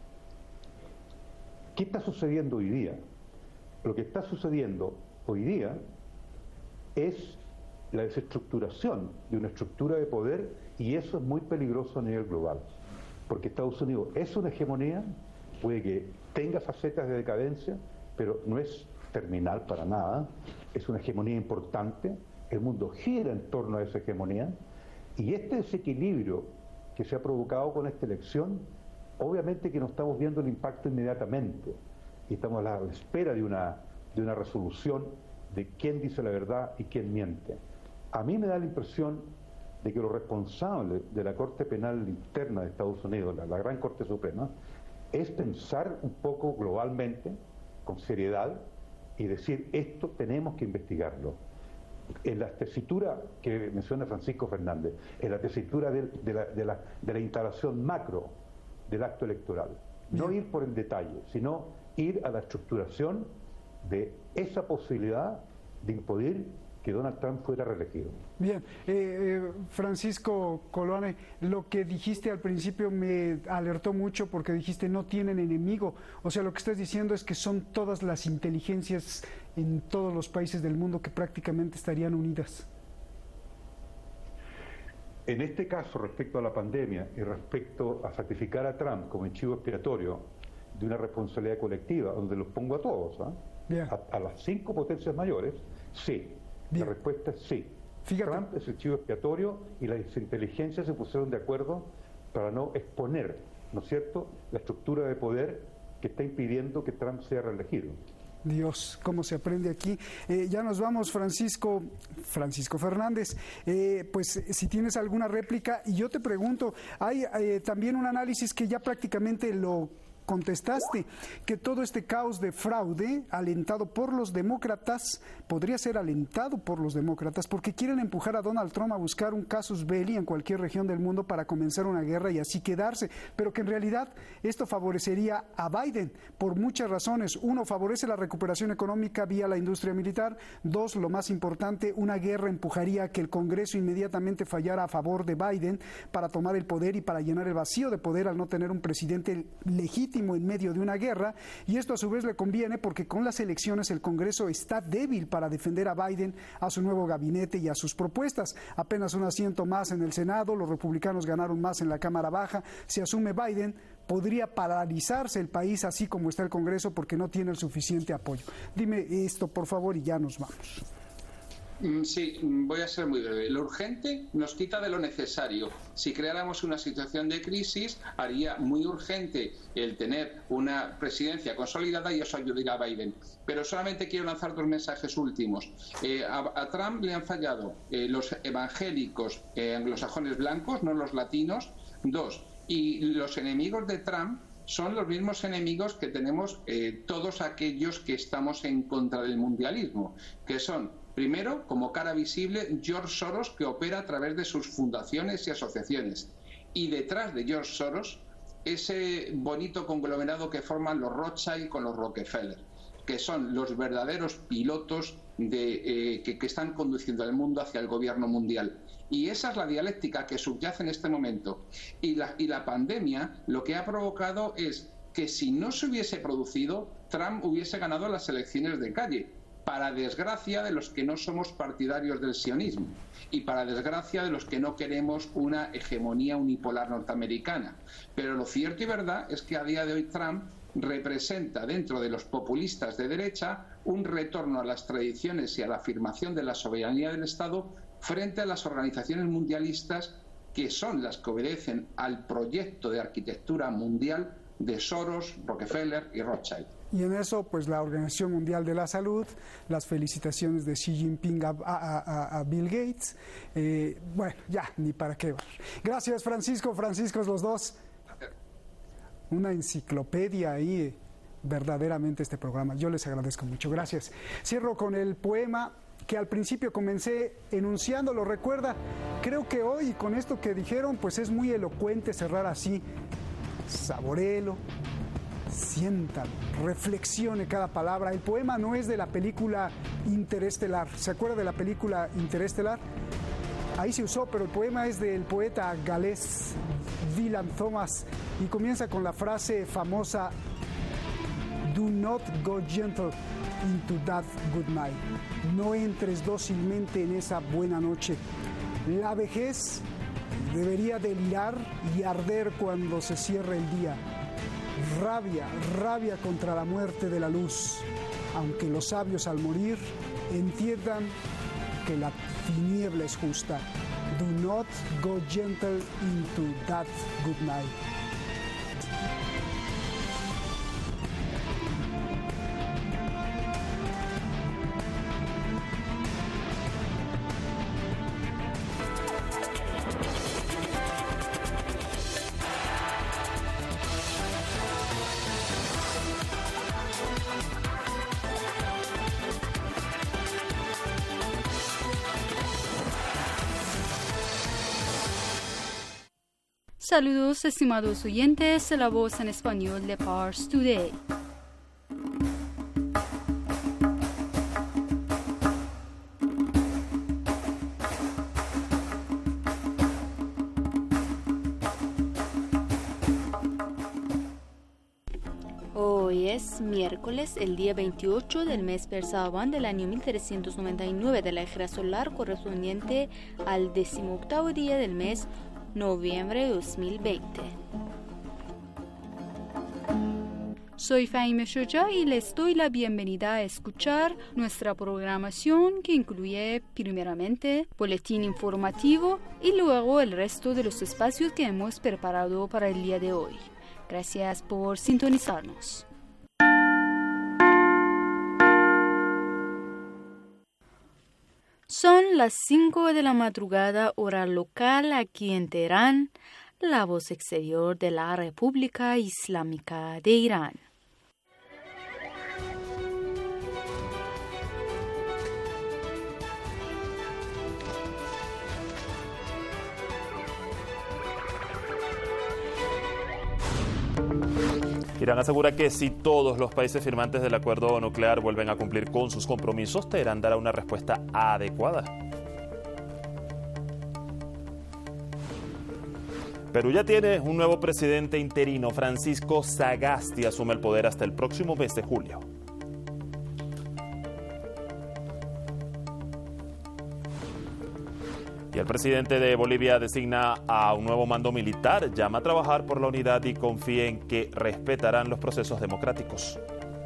¿Qué está sucediendo hoy día? Lo que está sucediendo hoy día es la desestructuración de una estructura de poder, y eso es muy peligroso a nivel global, porque Estados Unidos es una hegemonía, puede que tenga facetas de decadencia, pero no es terminal para nada, es una hegemonía importante, el mundo gira en torno a esa hegemonía, y este desequilibrio que se ha provocado con esta elección, obviamente que no estamos viendo el impacto inmediatamente, y estamos a la espera de una, de una resolución de quién dice la verdad y quién miente. A mí me da la impresión de que lo responsable de la Corte Penal Interna de Estados Unidos, la, la Gran Corte Suprema, es pensar un poco globalmente, con seriedad, y decir, esto tenemos que investigarlo. En la tesitura que menciona Francisco Fernández, en la tesitura de, de, la, de, la, de la instalación macro del acto electoral, no ir por el detalle, sino ir a la estructuración de esa posibilidad de impedir que Donald Trump fuera reelegido. Bien, eh, eh, Francisco Colone, lo que dijiste al principio me alertó mucho porque dijiste no tienen enemigo, o sea, lo que estás diciendo es que son todas las inteligencias en todos los países del mundo que prácticamente estarían unidas. En este caso, respecto a la pandemia y respecto a sacrificar a Trump como chivo expiatorio de una responsabilidad colectiva, donde los pongo a todos, ¿eh? a, a las cinco potencias mayores, sí. Bien. La respuesta es sí. Fíjate. Trump es el chivo expiatorio y las inteligencias se pusieron de acuerdo para no exponer, ¿no es cierto?, la estructura de poder que está impidiendo que Trump sea reelegido. Dios, cómo se aprende aquí. Eh, ya nos vamos, Francisco, Francisco Fernández. Eh, pues si tienes alguna réplica, y yo te pregunto, hay eh, también un análisis que ya prácticamente lo contestaste, que todo este caos de fraude alentado por los demócratas podría ser alentado por los demócratas porque quieren empujar a Donald Trump a buscar un casus belli en cualquier región del mundo para comenzar una guerra y así quedarse, pero que en realidad esto favorecería a Biden por muchas razones. Uno, favorece la recuperación económica vía la industria militar. Dos, lo más importante, una guerra empujaría a que el Congreso inmediatamente fallara a favor de Biden para tomar el poder y para llenar el vacío de poder al no tener un presidente legítimo en medio de una guerra, y esto a su vez le conviene porque con las elecciones el Congreso está débil para defender a Biden, a su nuevo gabinete y a sus propuestas. Apenas un asiento más en el Senado, los republicanos ganaron más en la Cámara Baja. Si asume Biden, podría paralizarse el país así como está el Congreso porque no tiene el suficiente apoyo. Dime esto, por favor, y ya nos vamos. Sí, voy a ser muy breve. Lo urgente nos quita de lo necesario. Si creáramos una situación de crisis, haría muy urgente el tener una presidencia consolidada y eso ayudaría a Biden. Pero solamente quiero lanzar dos mensajes últimos. Eh, a, a Trump le han fallado eh, los evangélicos eh, anglosajones blancos, no los latinos. Dos, y los enemigos de Trump son los mismos enemigos que tenemos eh, todos aquellos que estamos en contra del mundialismo, que son, primero, como cara visible, George Soros, que opera a través de sus fundaciones y asociaciones. Y detrás de George Soros, ese bonito conglomerado que forman los Rothschild con los Rockefeller, que son los verdaderos pilotos de, eh, que, que están conduciendo al mundo hacia el gobierno mundial. Y esa es la dialéctica que subyace en este momento. Y la, y la pandemia lo que ha provocado es que si no se hubiese producido, Trump hubiese ganado las elecciones de calle, para desgracia de los que no somos partidarios del sionismo y para desgracia de los que no queremos una hegemonía unipolar norteamericana. Pero lo cierto y verdad es que a día de hoy Trump representa dentro de los populistas de derecha un retorno a las tradiciones y a la afirmación de la soberanía del Estado frente a las organizaciones mundialistas que son las que obedecen al proyecto de arquitectura mundial de Soros, Rockefeller y Rothschild. Y en eso, pues la Organización Mundial de la Salud, las felicitaciones de Xi Jinping a, a, a, a Bill Gates. Eh, bueno, ya, ni para qué. Gracias, Francisco, Francisco, los dos. Una enciclopedia ahí, verdaderamente, este programa. Yo les agradezco mucho. Gracias. Cierro con el poema que al principio comencé enunciándolo. Recuerda, creo que hoy, con esto que dijeron, pues es muy elocuente cerrar así. Saboréelo. Siéntalo, reflexione cada palabra. El poema no es de la película Interestelar. ¿Se acuerda de la película Interestelar? Ahí se usó, pero el poema es del poeta galés Dylan Thomas y comienza con la frase famosa: Do not go gentle into that good night. No entres dócilmente en esa buena noche. La vejez debería delirar y arder cuando se cierre el día. Rabia, rabia contra la muerte de la luz, aunque los sabios al morir entiendan que la tiniebla es justa. Do not go gentle into that good night. Saludos, estimados oyentes, la voz en español de Pars Today. Hoy es miércoles, el día veintiocho del mes Persavan del año mil trescientos noventa y nueve de la era solar, correspondiente al decimoctavo día del mes noviembre de dos mil veinte. Soy Fahime Shoja y les doy la bienvenida a escuchar nuestra programación, que incluye primeramente boletín informativo y luego el resto de los espacios que hemos preparado para el día de hoy. Gracias por sintonizarnos. Son las cinco de la madrugada, hora local, aquí en Teherán, la voz exterior de la República Islámica de Irán. Irán asegura que si todos los países firmantes del acuerdo nuclear vuelven a cumplir con sus compromisos, Teherán dará una respuesta adecuada. Perú ya tiene un nuevo presidente interino. Francisco Sagasti asume el poder hasta el próximo mes de julio. Y el presidente de Bolivia designa a un nuevo mando militar, llama a trabajar por la unidad y confía en que respetarán los procesos democráticos.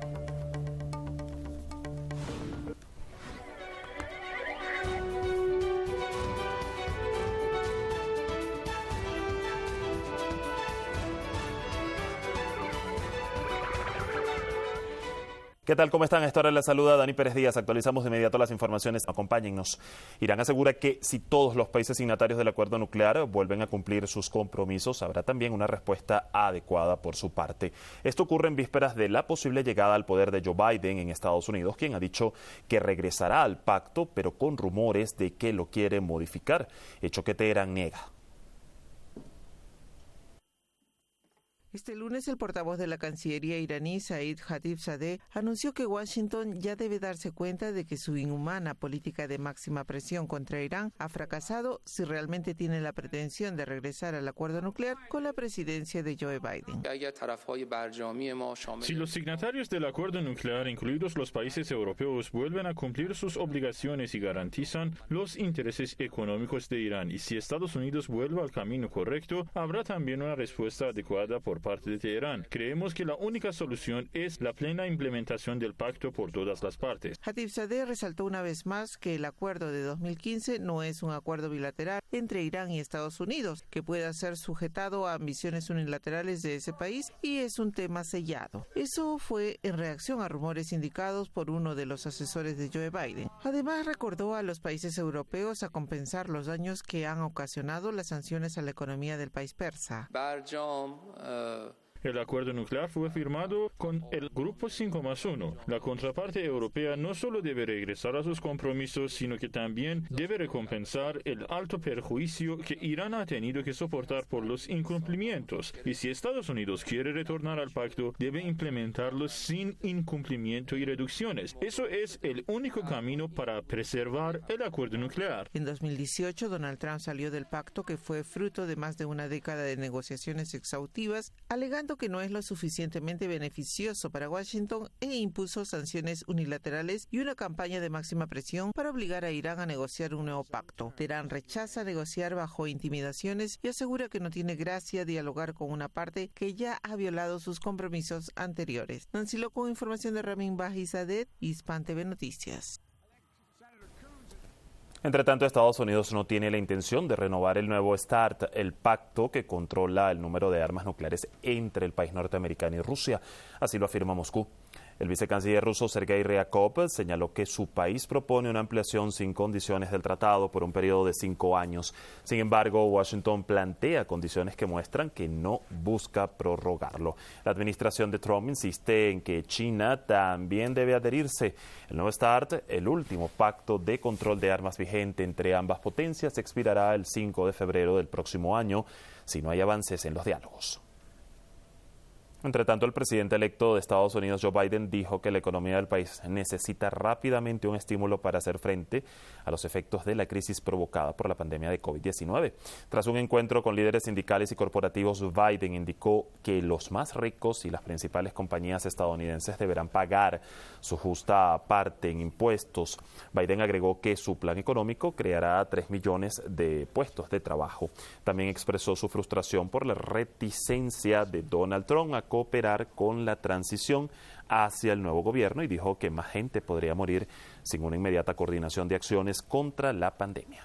¿Qué tal? ¿Cómo están? A esta hora les saluda Dani Pérez Díaz. Actualizamos de inmediato las informaciones. Acompáñennos. Irán asegura que si todos los países signatarios del acuerdo nuclear vuelven a cumplir sus compromisos, habrá también una respuesta adecuada por su parte. Esto ocurre en vísperas de la posible llegada al poder de Joe Biden en Estados Unidos, quien ha dicho que regresará al pacto, pero con rumores de que lo quiere modificar, hecho que Teherán niega. Este lunes, el portavoz de la Cancillería iraní, Said Khatibzadeh, anunció que Washington ya debe darse cuenta de que su inhumana política de máxima presión contra Irán ha fracasado si realmente tiene la pretensión de regresar al acuerdo nuclear con la presidencia de Joe Biden. Si los signatarios del acuerdo nuclear, incluidos los países europeos, vuelven a cumplir sus obligaciones y garantizan los intereses económicos de Irán, y si Estados Unidos vuelve al camino correcto, habrá también una respuesta adecuada por por parte de Teherán. Creemos que la única solución es la plena implementación del pacto por todas las partes. Khatibzadeh resaltó una vez más que el acuerdo de dos mil quince no es un acuerdo bilateral entre Irán y Estados Unidos, que pueda ser sujetado a ambiciones unilaterales de ese país y es un tema sellado. Eso fue en reacción a rumores indicados por uno de los asesores de Joe Biden. Además, recordó a los países europeos a compensar los daños que han ocasionado las sanciones a la economía del país persa. El acuerdo nuclear fue firmado con el Grupo cinco más uno. La contraparte europea no solo debe regresar a sus compromisos, sino que también debe recompensar el alto perjuicio que Irán ha tenido que soportar por los incumplimientos. Y si Estados Unidos quiere retornar al pacto, debe implementarlo sin incumplimiento y reducciones. Eso es el único camino para preservar el acuerdo nuclear. En dos mil dieciocho, Donald Trump salió del pacto, que fue fruto de más de una década de negociaciones exhaustivas, alegando que no es lo suficientemente beneficioso para Washington e impuso sanciones unilaterales y una campaña de máxima presión para obligar a Irán a negociar un nuevo pacto. Teherán rechaza negociar bajo intimidaciones y asegura que no tiene gracia dialogar con una parte que ya ha violado sus compromisos anteriores. Nancy Lo, con información de Ramin Bajizadeh, Hispan T V Noticias. Entre tanto, Estados Unidos no tiene la intención de renovar el nuevo START, el pacto que controla el número de armas nucleares entre el país norteamericano y Rusia. Así lo afirma Moscú. El vicecanciller ruso Sergei Ryabkov señaló que su país propone una ampliación sin condiciones del tratado por un periodo de cinco años. Sin embargo, Washington plantea condiciones que muestran que no busca prorrogarlo. La administración de Trump insiste en que China también debe adherirse. El nuevo START, el último pacto de control de armas vigente entre ambas potencias, expirará el cinco de febrero del próximo año si no hay avances en los diálogos. Entre tanto, el presidente electo de Estados Unidos, Joe Biden, dijo que la economía del país necesita rápidamente un estímulo para hacer frente a los efectos de la crisis provocada por la pandemia de COVID diecinueve. Tras un encuentro con líderes sindicales y corporativos, Biden indicó que los más ricos y las principales compañías estadounidenses deberán pagar su justa parte en impuestos. Biden agregó que su plan económico creará tres millones de puestos de trabajo. También expresó su frustración por la reticencia de Donald Trump a cooperar con la transición hacia el nuevo gobierno y dijo que más gente podría morir sin una inmediata coordinación de acciones contra la pandemia.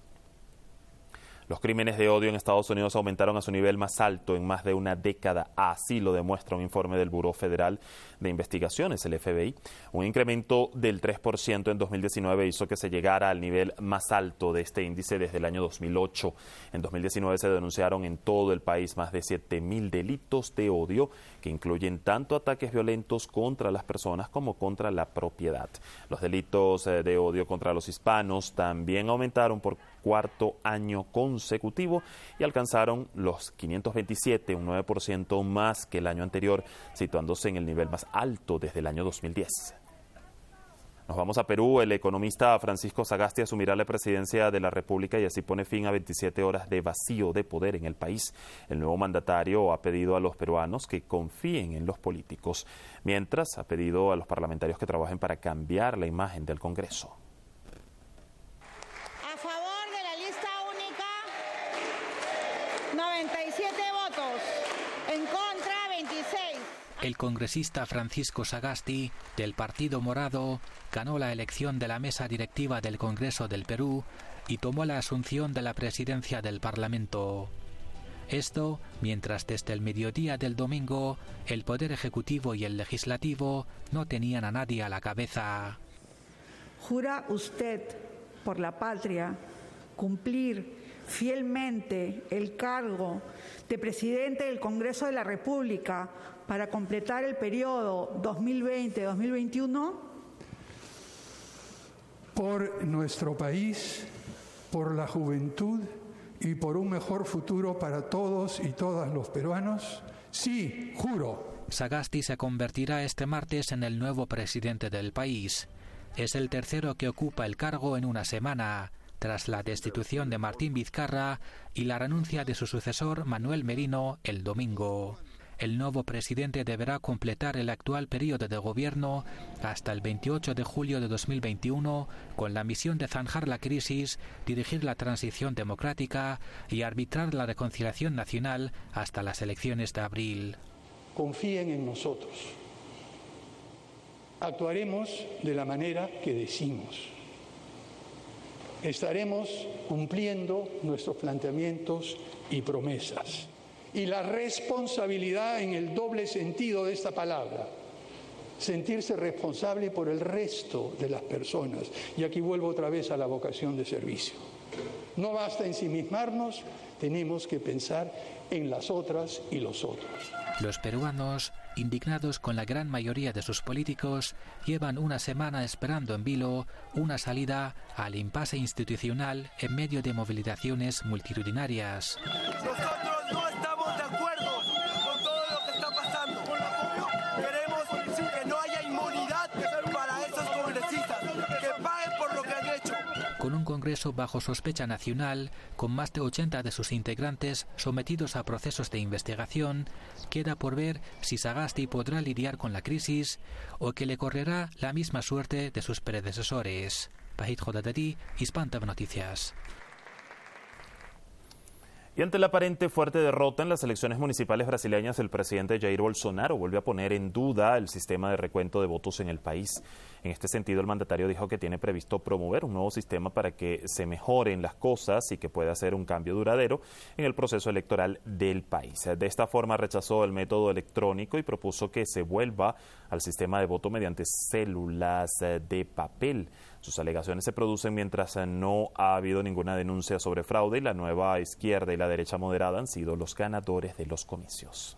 Los crímenes de odio en Estados Unidos aumentaron a su nivel más alto en más de una década. Así lo demuestra un informe del Buró Federal de Investigaciones, el F B I. Un incremento del tres por ciento en dos mil diecinueve hizo que se llegara al nivel más alto de este índice desde el año dos mil ocho. En dos mil diecinueve se denunciaron en todo el país más de siete mil delitos de odio, que incluyen tanto ataques violentos contra las personas como contra la propiedad. Los delitos de odio contra los hispanos también aumentaron por cuarto año consecutivo y alcanzaron los quinientos veintisiete, un nueve por ciento más que el año anterior, situándose en el nivel más alto desde el año dos mil diez. Nos vamos a Perú. El economista Francisco Sagasti asumirá la presidencia de la República y así pone fin a veintisiete horas de vacío de poder en el país. El nuevo mandatario ha pedido a los peruanos que confíen en los políticos, mientras ha pedido a los parlamentarios que trabajen para cambiar la imagen del Congreso. noventa y siete votos, en contra veintiséis. El congresista Francisco Sagasti, del Partido Morado, ganó la elección de la mesa directiva del Congreso del Perú y tomó la asunción de la presidencia del Parlamento. Esto mientras desde el mediodía del domingo el Poder Ejecutivo y el Legislativo no tenían a nadie a la cabeza. ¿Jura usted por la patria cumplir fielmente el cargo de presidente del Congreso de la República para completar el periodo dos mil veinte a dos mil veintiuno? Por nuestro país, por la juventud y por un mejor futuro para todos y todas los peruanos, sí, juro. Sagasti se convertirá este martes en el nuevo presidente del país. Es el tercero que ocupa el cargo en una semana, tras la destitución de Martín Vizcarra y la renuncia de su sucesor Manuel Merino el domingo. el nuevo presidente deberá completar el actual periodo de gobierno hasta el veintiocho de julio de dos mil veintiuno con la misión de zanjar la crisis, dirigir la transición democrática y arbitrar la reconciliación nacional hasta las elecciones de abril. Confíen en nosotros. Actuaremos de la manera que decimos. Estaremos cumpliendo nuestros planteamientos y promesas. Y la responsabilidad en el doble sentido de esta palabra, sentirse responsable por el resto de las personas. Y aquí vuelvo otra vez a la vocación de servicio. No basta ensimismarnos, tenemos que pensar en las otras y los otros. Los peruanos, indignados con la gran mayoría de sus políticos, llevan una semana esperando en vilo una salida al impasse institucional en medio de movilizaciones multitudinarias. Nosotros no estamos de acuerdo con todo lo que está pasando. Queremos que no haya inmunidad para esos congresistas, que paguen por lo que han hecho. Con un Congreso bajo sospecha nacional, con más de ochenta de sus integrantes sometidos a procesos de investigación, queda por ver si Sagasti podrá lidiar con la crisis o que le correrá la misma suerte de sus predecesores. Pahit Jodadari, Hispan T V Noticias. Y ante la aparente fuerte derrota en las elecciones municipales brasileñas, el presidente Jair Bolsonaro vuelve a poner en duda el sistema de recuento de votos en el país. En este sentido, el mandatario dijo que tiene previsto promover un nuevo sistema para que se mejoren las cosas y que pueda hacer un cambio duradero en el proceso electoral del país. De esta forma, rechazó el método electrónico y propuso que se vuelva al sistema de voto mediante células de papel. Sus alegaciones se producen mientras no ha habido ninguna denuncia sobre fraude y la nueva izquierda y la derecha moderada han sido los ganadores de los comicios.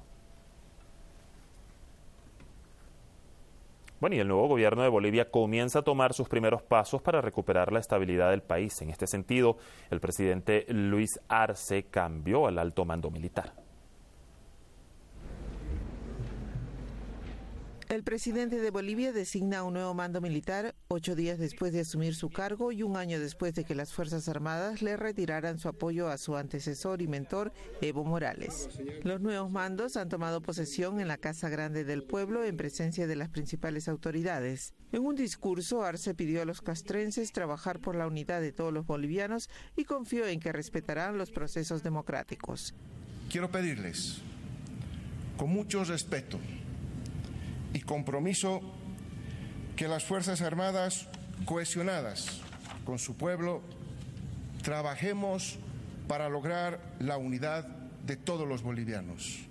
Bueno, y el nuevo gobierno de Bolivia comienza a tomar sus primeros pasos para recuperar la estabilidad del país. En este sentido, el presidente Luis Arce cambió al alto mando militar. El presidente de Bolivia designa un nuevo mando militar ocho días después de asumir su cargo y un año después de que las Fuerzas Armadas le retiraran su apoyo a su antecesor y mentor, Evo Morales. Los nuevos mandos han tomado posesión en la Casa Grande del Pueblo en presencia de las principales autoridades. En un discurso, Arce pidió a los castrenses trabajar por la unidad de todos los bolivianos y confió en que respetarán los procesos democráticos. Quiero pedirles, con mucho respeto y compromiso, que las Fuerzas Armadas, cohesionadas con su pueblo, trabajemos para lograr la unidad de todos los bolivianos.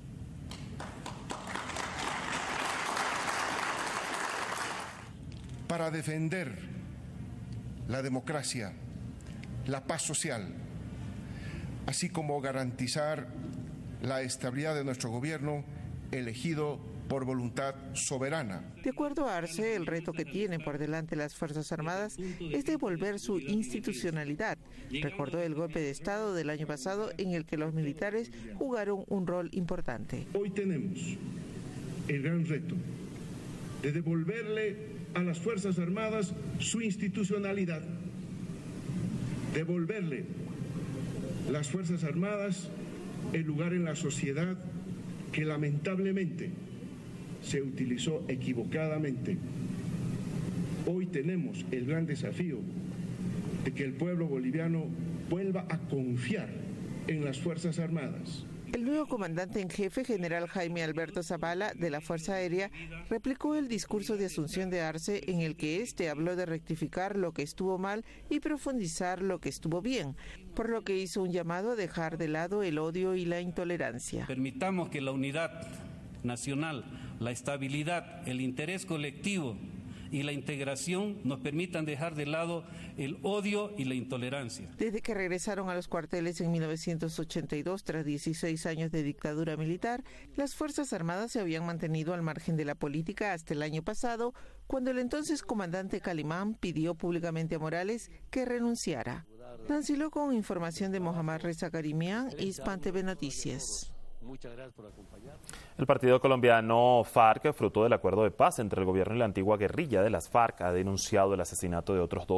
Para defender la democracia, la paz social, así como garantizar la estabilidad de nuestro gobierno elegido por voluntad soberana. De acuerdo a Arce, el reto que tienen por delante las Fuerzas Armadas es devolver su institucionalidad. Recordó el golpe de Estado del año pasado en el que los militares jugaron un rol importante. Hoy tenemos el gran reto de devolverle a las Fuerzas Armadas su institucionalidad, devolverle las Fuerzas Armadas el lugar en la sociedad que lamentablemente se utilizó equivocadamente. Hoy tenemos el gran desafío de que el pueblo boliviano vuelva a confiar en las Fuerzas Armadas. El nuevo comandante en jefe, general Jaime Alberto Zavala, de la Fuerza Aérea, replicó el discurso de Asunción de Arce en el que éste habló de rectificar lo que estuvo mal y profundizar lo que estuvo bien, por lo que hizo un llamado a dejar de lado el odio y la intolerancia. Permitamos que la unidad nacional, la estabilidad, el interés colectivo y la integración nos permitan dejar de lado el odio y la intolerancia. Desde que regresaron a los cuarteles en mil novecientos ochenta y dos, tras dieciséis años de dictadura militar, las Fuerzas Armadas se habían mantenido al margen de la política hasta el año pasado, cuando el entonces comandante Calimán pidió públicamente a Morales que renunciara. Nancy Lo, con información de Mohamed Reza Karimian, Hispan T V Noticias. Muchas gracias por acompañar. El partido colombiano FARC, fruto del acuerdo de paz entre el gobierno y la antigua guerrilla de las FARC, ha denunciado el asesinato de otros dos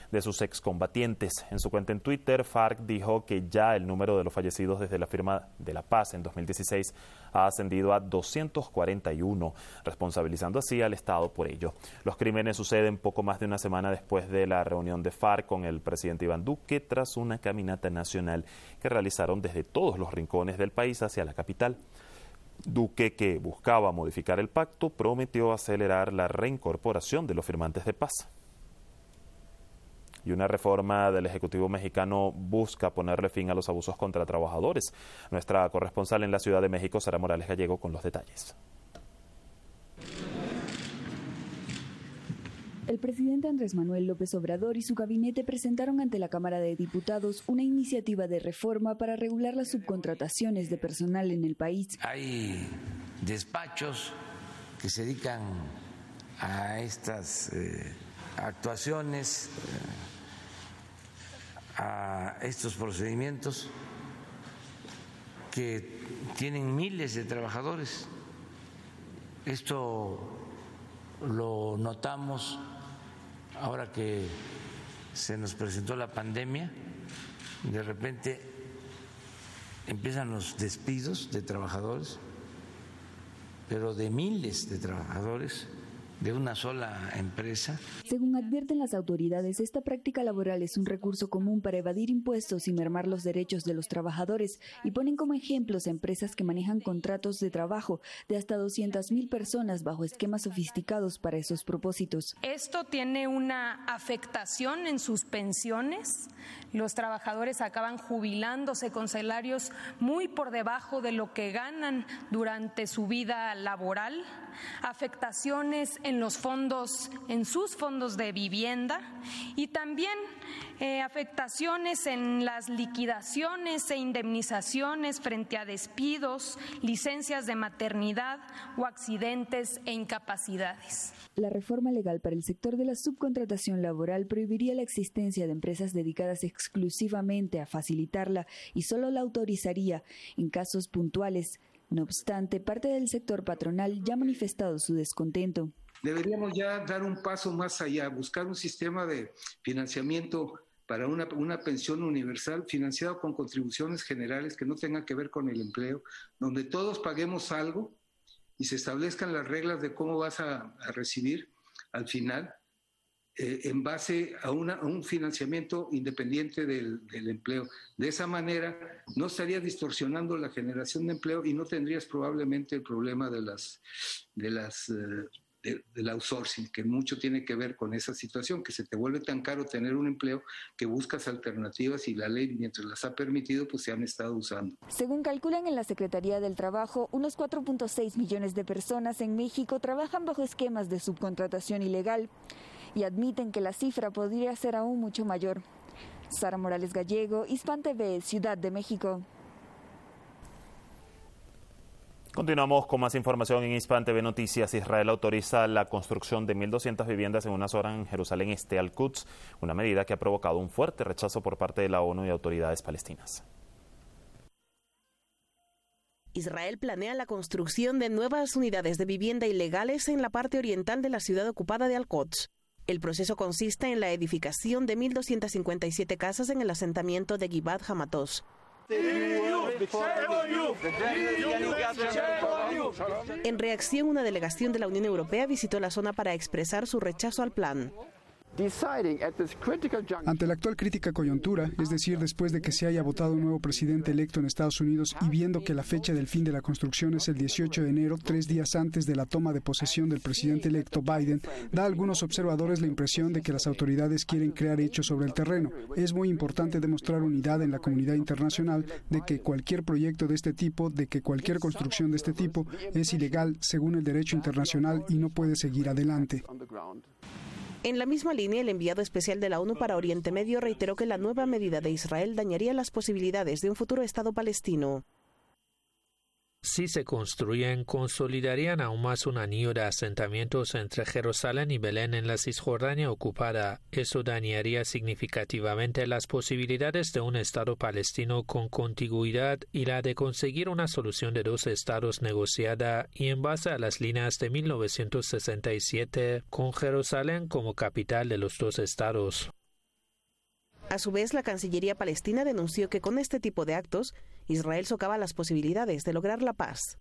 de sus excombatientes. En su cuenta en Twitter, FARC dijo que ya el número de los fallecidos desde la firma de la paz en dos mil dieciséis ha ascendido a doscientos cuarenta y uno, responsabilizando así al Estado por ello. Los crímenes suceden poco más de una semana después de la reunión de FARC con el presidente Iván Duque tras una caminata nacional que realizaron desde todos los rincones del país hacia la capital. Duque, que buscaba modificar el pacto, prometió acelerar la reincorporación de los firmantes de paz. Y una reforma del Ejecutivo mexicano busca ponerle fin a los abusos contra trabajadores. Nuestra corresponsal en la Ciudad de México, Sara Morales Gallego, con los detalles. El presidente Andrés Manuel López Obrador y su gabinete presentaron ante la Cámara de Diputados una iniciativa de reforma para regular las subcontrataciones de personal en el país. Hay despachos que se dedican a estas eh, actuaciones, eh, a estos procedimientos que tienen miles de trabajadores. Esto lo notamos ahora que se nos presentó la pandemia. De repente empiezan los despidos de trabajadores, pero de miles de trabajadores de una sola empresa. Según advierten las autoridades, esta práctica laboral es un recurso común para evadir impuestos y mermar los derechos de los trabajadores, y ponen como ejemplos a empresas que manejan contratos de trabajo de hasta doscientas mil personas bajo esquemas sofisticados para esos propósitos. Esto tiene una afectación en sus pensiones. Los trabajadores acaban jubilándose con salarios muy por debajo de lo que ganan durante su vida laboral. Afectaciones en los fondos, en sus fondos de vivienda, y también eh, afectaciones en las liquidaciones e indemnizaciones frente a despidos, licencias de maternidad o accidentes e incapacidades. La reforma legal para el sector de la subcontratación laboral prohibiría la existencia de empresas dedicadas exclusivamente a facilitarla y solo la autorizaría en casos puntuales. No obstante, parte del sector patronal ya ha manifestado su descontento. Deberíamos ya dar un paso más allá, buscar un sistema de financiamiento para una, una pensión universal financiado con contribuciones generales que no tengan que ver con el empleo, donde todos paguemos algo y se establezcan las reglas de cómo vas a, a recibir al final, eh, en base a, una, a un financiamiento independiente del, del empleo. De esa manera no estarías distorsionando la generación de empleo y no tendrías probablemente el problema de las, de las eh, de, del outsourcing, que mucho tiene que ver con esa situación, que se te vuelve tan caro tener un empleo que buscas alternativas, y la ley, mientras las ha permitido, pues se han estado usando. Según calculan en la Secretaría del Trabajo, unos cuatro punto seis millones de personas en México trabajan bajo esquemas de subcontratación ilegal, y admiten que la cifra podría ser aún mucho mayor. Sara Morales Gallego, Hispan T V, Ciudad de México. Continuamos con más información en Hispan T V Noticias. Israel autoriza la construcción de mil doscientas viviendas en una zona en Jerusalén Este, Al-Quds, una medida que ha provocado un fuerte rechazo por parte de la ONU y autoridades palestinas. Israel planea la construcción de nuevas unidades de vivienda ilegales en la parte oriental de la ciudad ocupada de Al-Quds. El proceso consiste en la edificación de mil doscientas cincuenta y siete casas en el asentamiento de Givat Hamatos. En reacción, una delegación de la Unión Europea visitó la zona para expresar su rechazo al plan. Ante la actual crítica coyuntura, es decir, después de que se haya votado un nuevo presidente electo en Estados Unidos y viendo que la fecha del fin de la construcción es el dieciocho de enero, tres días antes de la toma de posesión del presidente electo Biden, da a algunos observadores la impresión de que las autoridades quieren crear hechos sobre el terreno. Es muy importante demostrar unidad en la comunidad internacional de que cualquier proyecto de este tipo, de que cualquier construcción de este tipo es ilegal según el derecho internacional y no puede seguir adelante. En la misma línea, el enviado especial de la ONU para Oriente Medio reiteró que la nueva medida de Israel dañaría las posibilidades de un futuro Estado palestino. Si se construyen, consolidarían aún más un anillo de asentamientos entre Jerusalén y Belén en la Cisjordania ocupada. Eso dañaría significativamente las posibilidades de un Estado palestino con contiguidad y la de conseguir una solución de dos estados negociada y en base a las líneas de mil novecientos sesenta y siete, con Jerusalén como capital de los dos estados. A su vez, la Cancillería palestina denunció que con este tipo de actos, Israel socava las posibilidades de lograr la paz.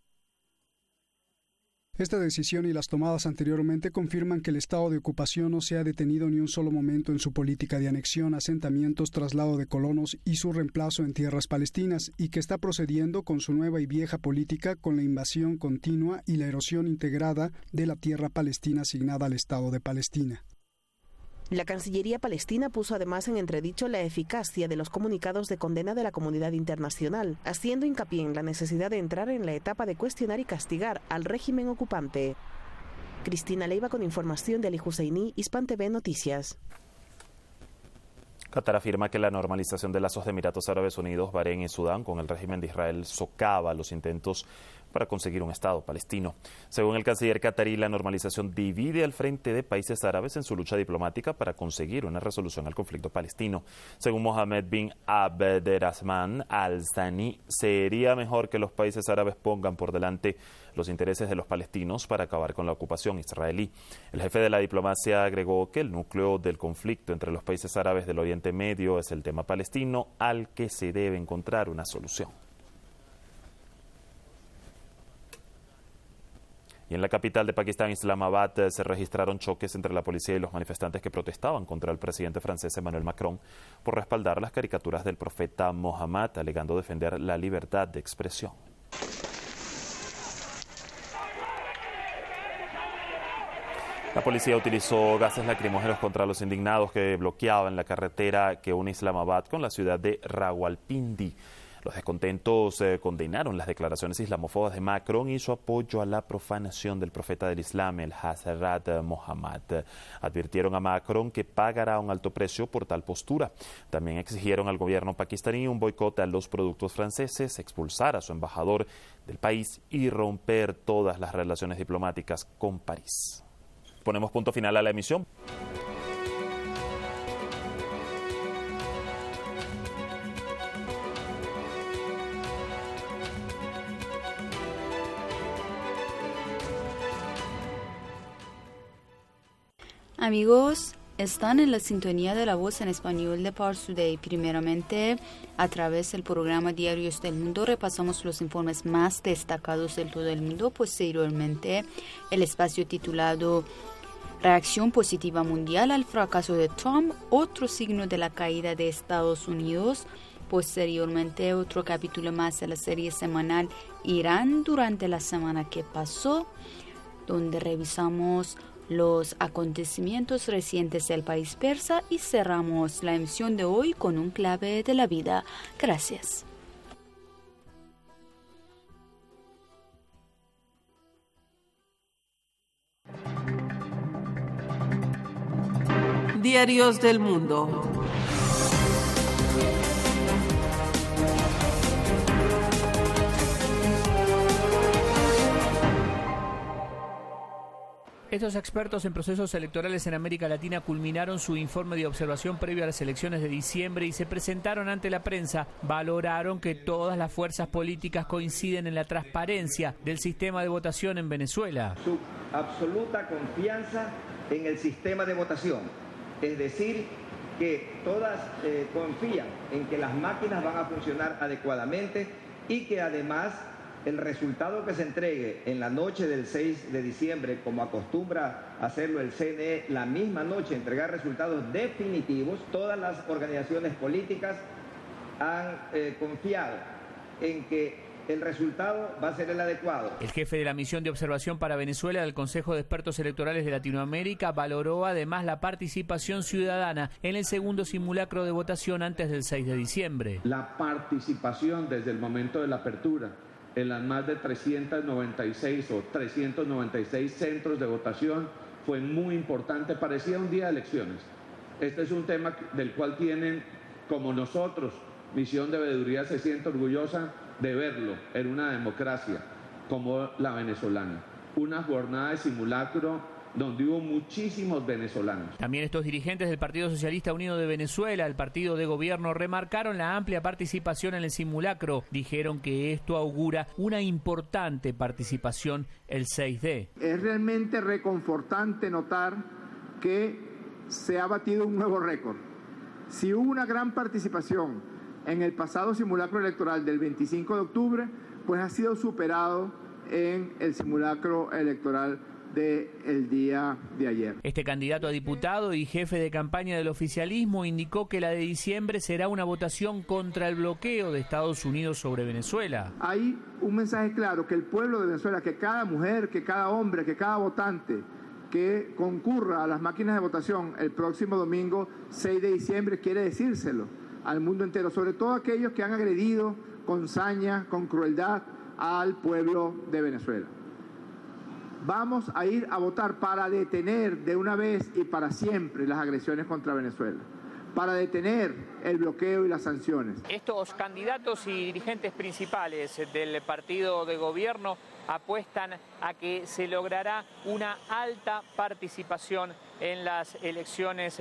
Esta decisión y las tomadas anteriormente confirman que el estado de ocupación no se ha detenido ni un solo momento en su política de anexión, asentamientos, traslado de colonos y su reemplazo en tierras palestinas, y que está procediendo con su nueva y vieja política con la invasión continua y la erosión integrada de la tierra palestina asignada al Estado de Palestina. La Cancillería palestina puso además en entredicho la eficacia de los comunicados de condena de la comunidad internacional, haciendo hincapié en la necesidad de entrar en la etapa de cuestionar y castigar al régimen ocupante. Cristina Leiva con información de Ali Husseini, Hispan T V Noticias. Qatar afirma que la normalización de lazos de Emiratos Árabes Unidos, Bahrein y Sudán con el régimen de Israel socava los intentos para conseguir un Estado palestino. Según el canciller qatarí, la normalización divide al frente de países árabes en su lucha diplomática para conseguir una resolución al conflicto palestino. Según Mohammed bin Abderrahman Al Thani, sería mejor que los países árabes pongan por delante los intereses de los palestinos para acabar con la ocupación israelí. El jefe de la diplomacia agregó que el núcleo del conflicto entre los países árabes del Oriente Medio es el tema palestino, al que se debe encontrar una solución. Y en la capital de Pakistán, Islamabad, se registraron choques entre la policía y los manifestantes que protestaban contra el presidente francés Emmanuel Macron por respaldar las caricaturas del profeta Mohammed, alegando defender la libertad de expresión. La policía utilizó gases lacrimógenos contra los indignados que bloqueaban la carretera que une Islamabad con la ciudad de Rawalpindi. Los descontentos eh, condenaron las declaraciones islamófobas de Macron y su apoyo a la profanación del profeta del Islam, el Hazrat Mohammed. Advirtieron a Macron que pagará un alto precio por tal postura. También exigieron al gobierno pakistaní un boicot a los productos franceses, expulsar a su embajador del país y romper todas las relaciones diplomáticas con París. Ponemos punto final a la emisión. Amigos, están en la sintonía de la voz en español de Pars Today. Primeramente, a través del programa Diarios del Mundo, repasamos los informes más destacados del todo el mundo. Posteriormente, el espacio titulado Reacción positiva mundial al fracaso de Trump, otro signo de la caída de Estados Unidos. Posteriormente, otro capítulo más de la serie semanal Irán durante la semana que pasó, donde revisamos los acontecimientos recientes del país persa y cerramos la emisión de hoy con un clave de la vida. Gracias. Diarios del Mundo. Estos expertos en procesos electorales en América Latina culminaron su informe de observación previo a las elecciones de diciembre y se presentaron ante la prensa. Valoraron que todas las fuerzas políticas coinciden en la transparencia del sistema de votación en Venezuela. Su absoluta confianza en el sistema de votación, es decir, que todas eh, confían en que las máquinas van a funcionar adecuadamente y que además el resultado que se entregue en la noche del seis de diciembre, como acostumbra hacerlo el C N E, la misma noche entregar resultados definitivos, todas las organizaciones políticas han eh, confiado en que el resultado va a ser el adecuado. El jefe de la misión de observación para Venezuela del Consejo de Expertos Electorales de Latinoamérica valoró además la participación ciudadana en el segundo simulacro de votación antes del seis de diciembre. La participación desde el momento de la apertura en las más de trescientos noventa y seis o trescientos noventa y seis centros de votación fue muy importante, parecía un día de elecciones. Este es un tema del cual tienen, como nosotros, Misión de Veeduría se siente orgullosa de verlo en una democracia como la venezolana. Una jornada de simulacro donde hubo muchísimos venezolanos. También estos dirigentes del Partido Socialista Unido de Venezuela, el partido de gobierno, remarcaron la amplia participación en el simulacro. Dijeron que esto augura una importante participación el seis de. Es realmente reconfortante notar que se ha batido un nuevo récord. Si hubo una gran participación en el pasado simulacro electoral del veinticinco de octubre, pues ha sido superado en el simulacro electoral del día de ayer. Este candidato a diputado y jefe de campaña del oficialismo indicó que la de diciembre será una votación contra el bloqueo de Estados Unidos sobre Venezuela. Hay un mensaje claro que el pueblo de Venezuela, que cada mujer, que cada hombre, que cada votante que concurra a las máquinas de votación el próximo domingo seis de diciembre quiere decírselo al mundo entero, sobre todo aquellos que han agredido con saña, con crueldad al pueblo de Venezuela. Vamos a ir a votar para detener de una vez y para siempre las agresiones contra Venezuela, para detener el bloqueo y las sanciones. Estos candidatos y dirigentes principales del partido de gobierno apuestan a que se logrará una alta participación en las elecciones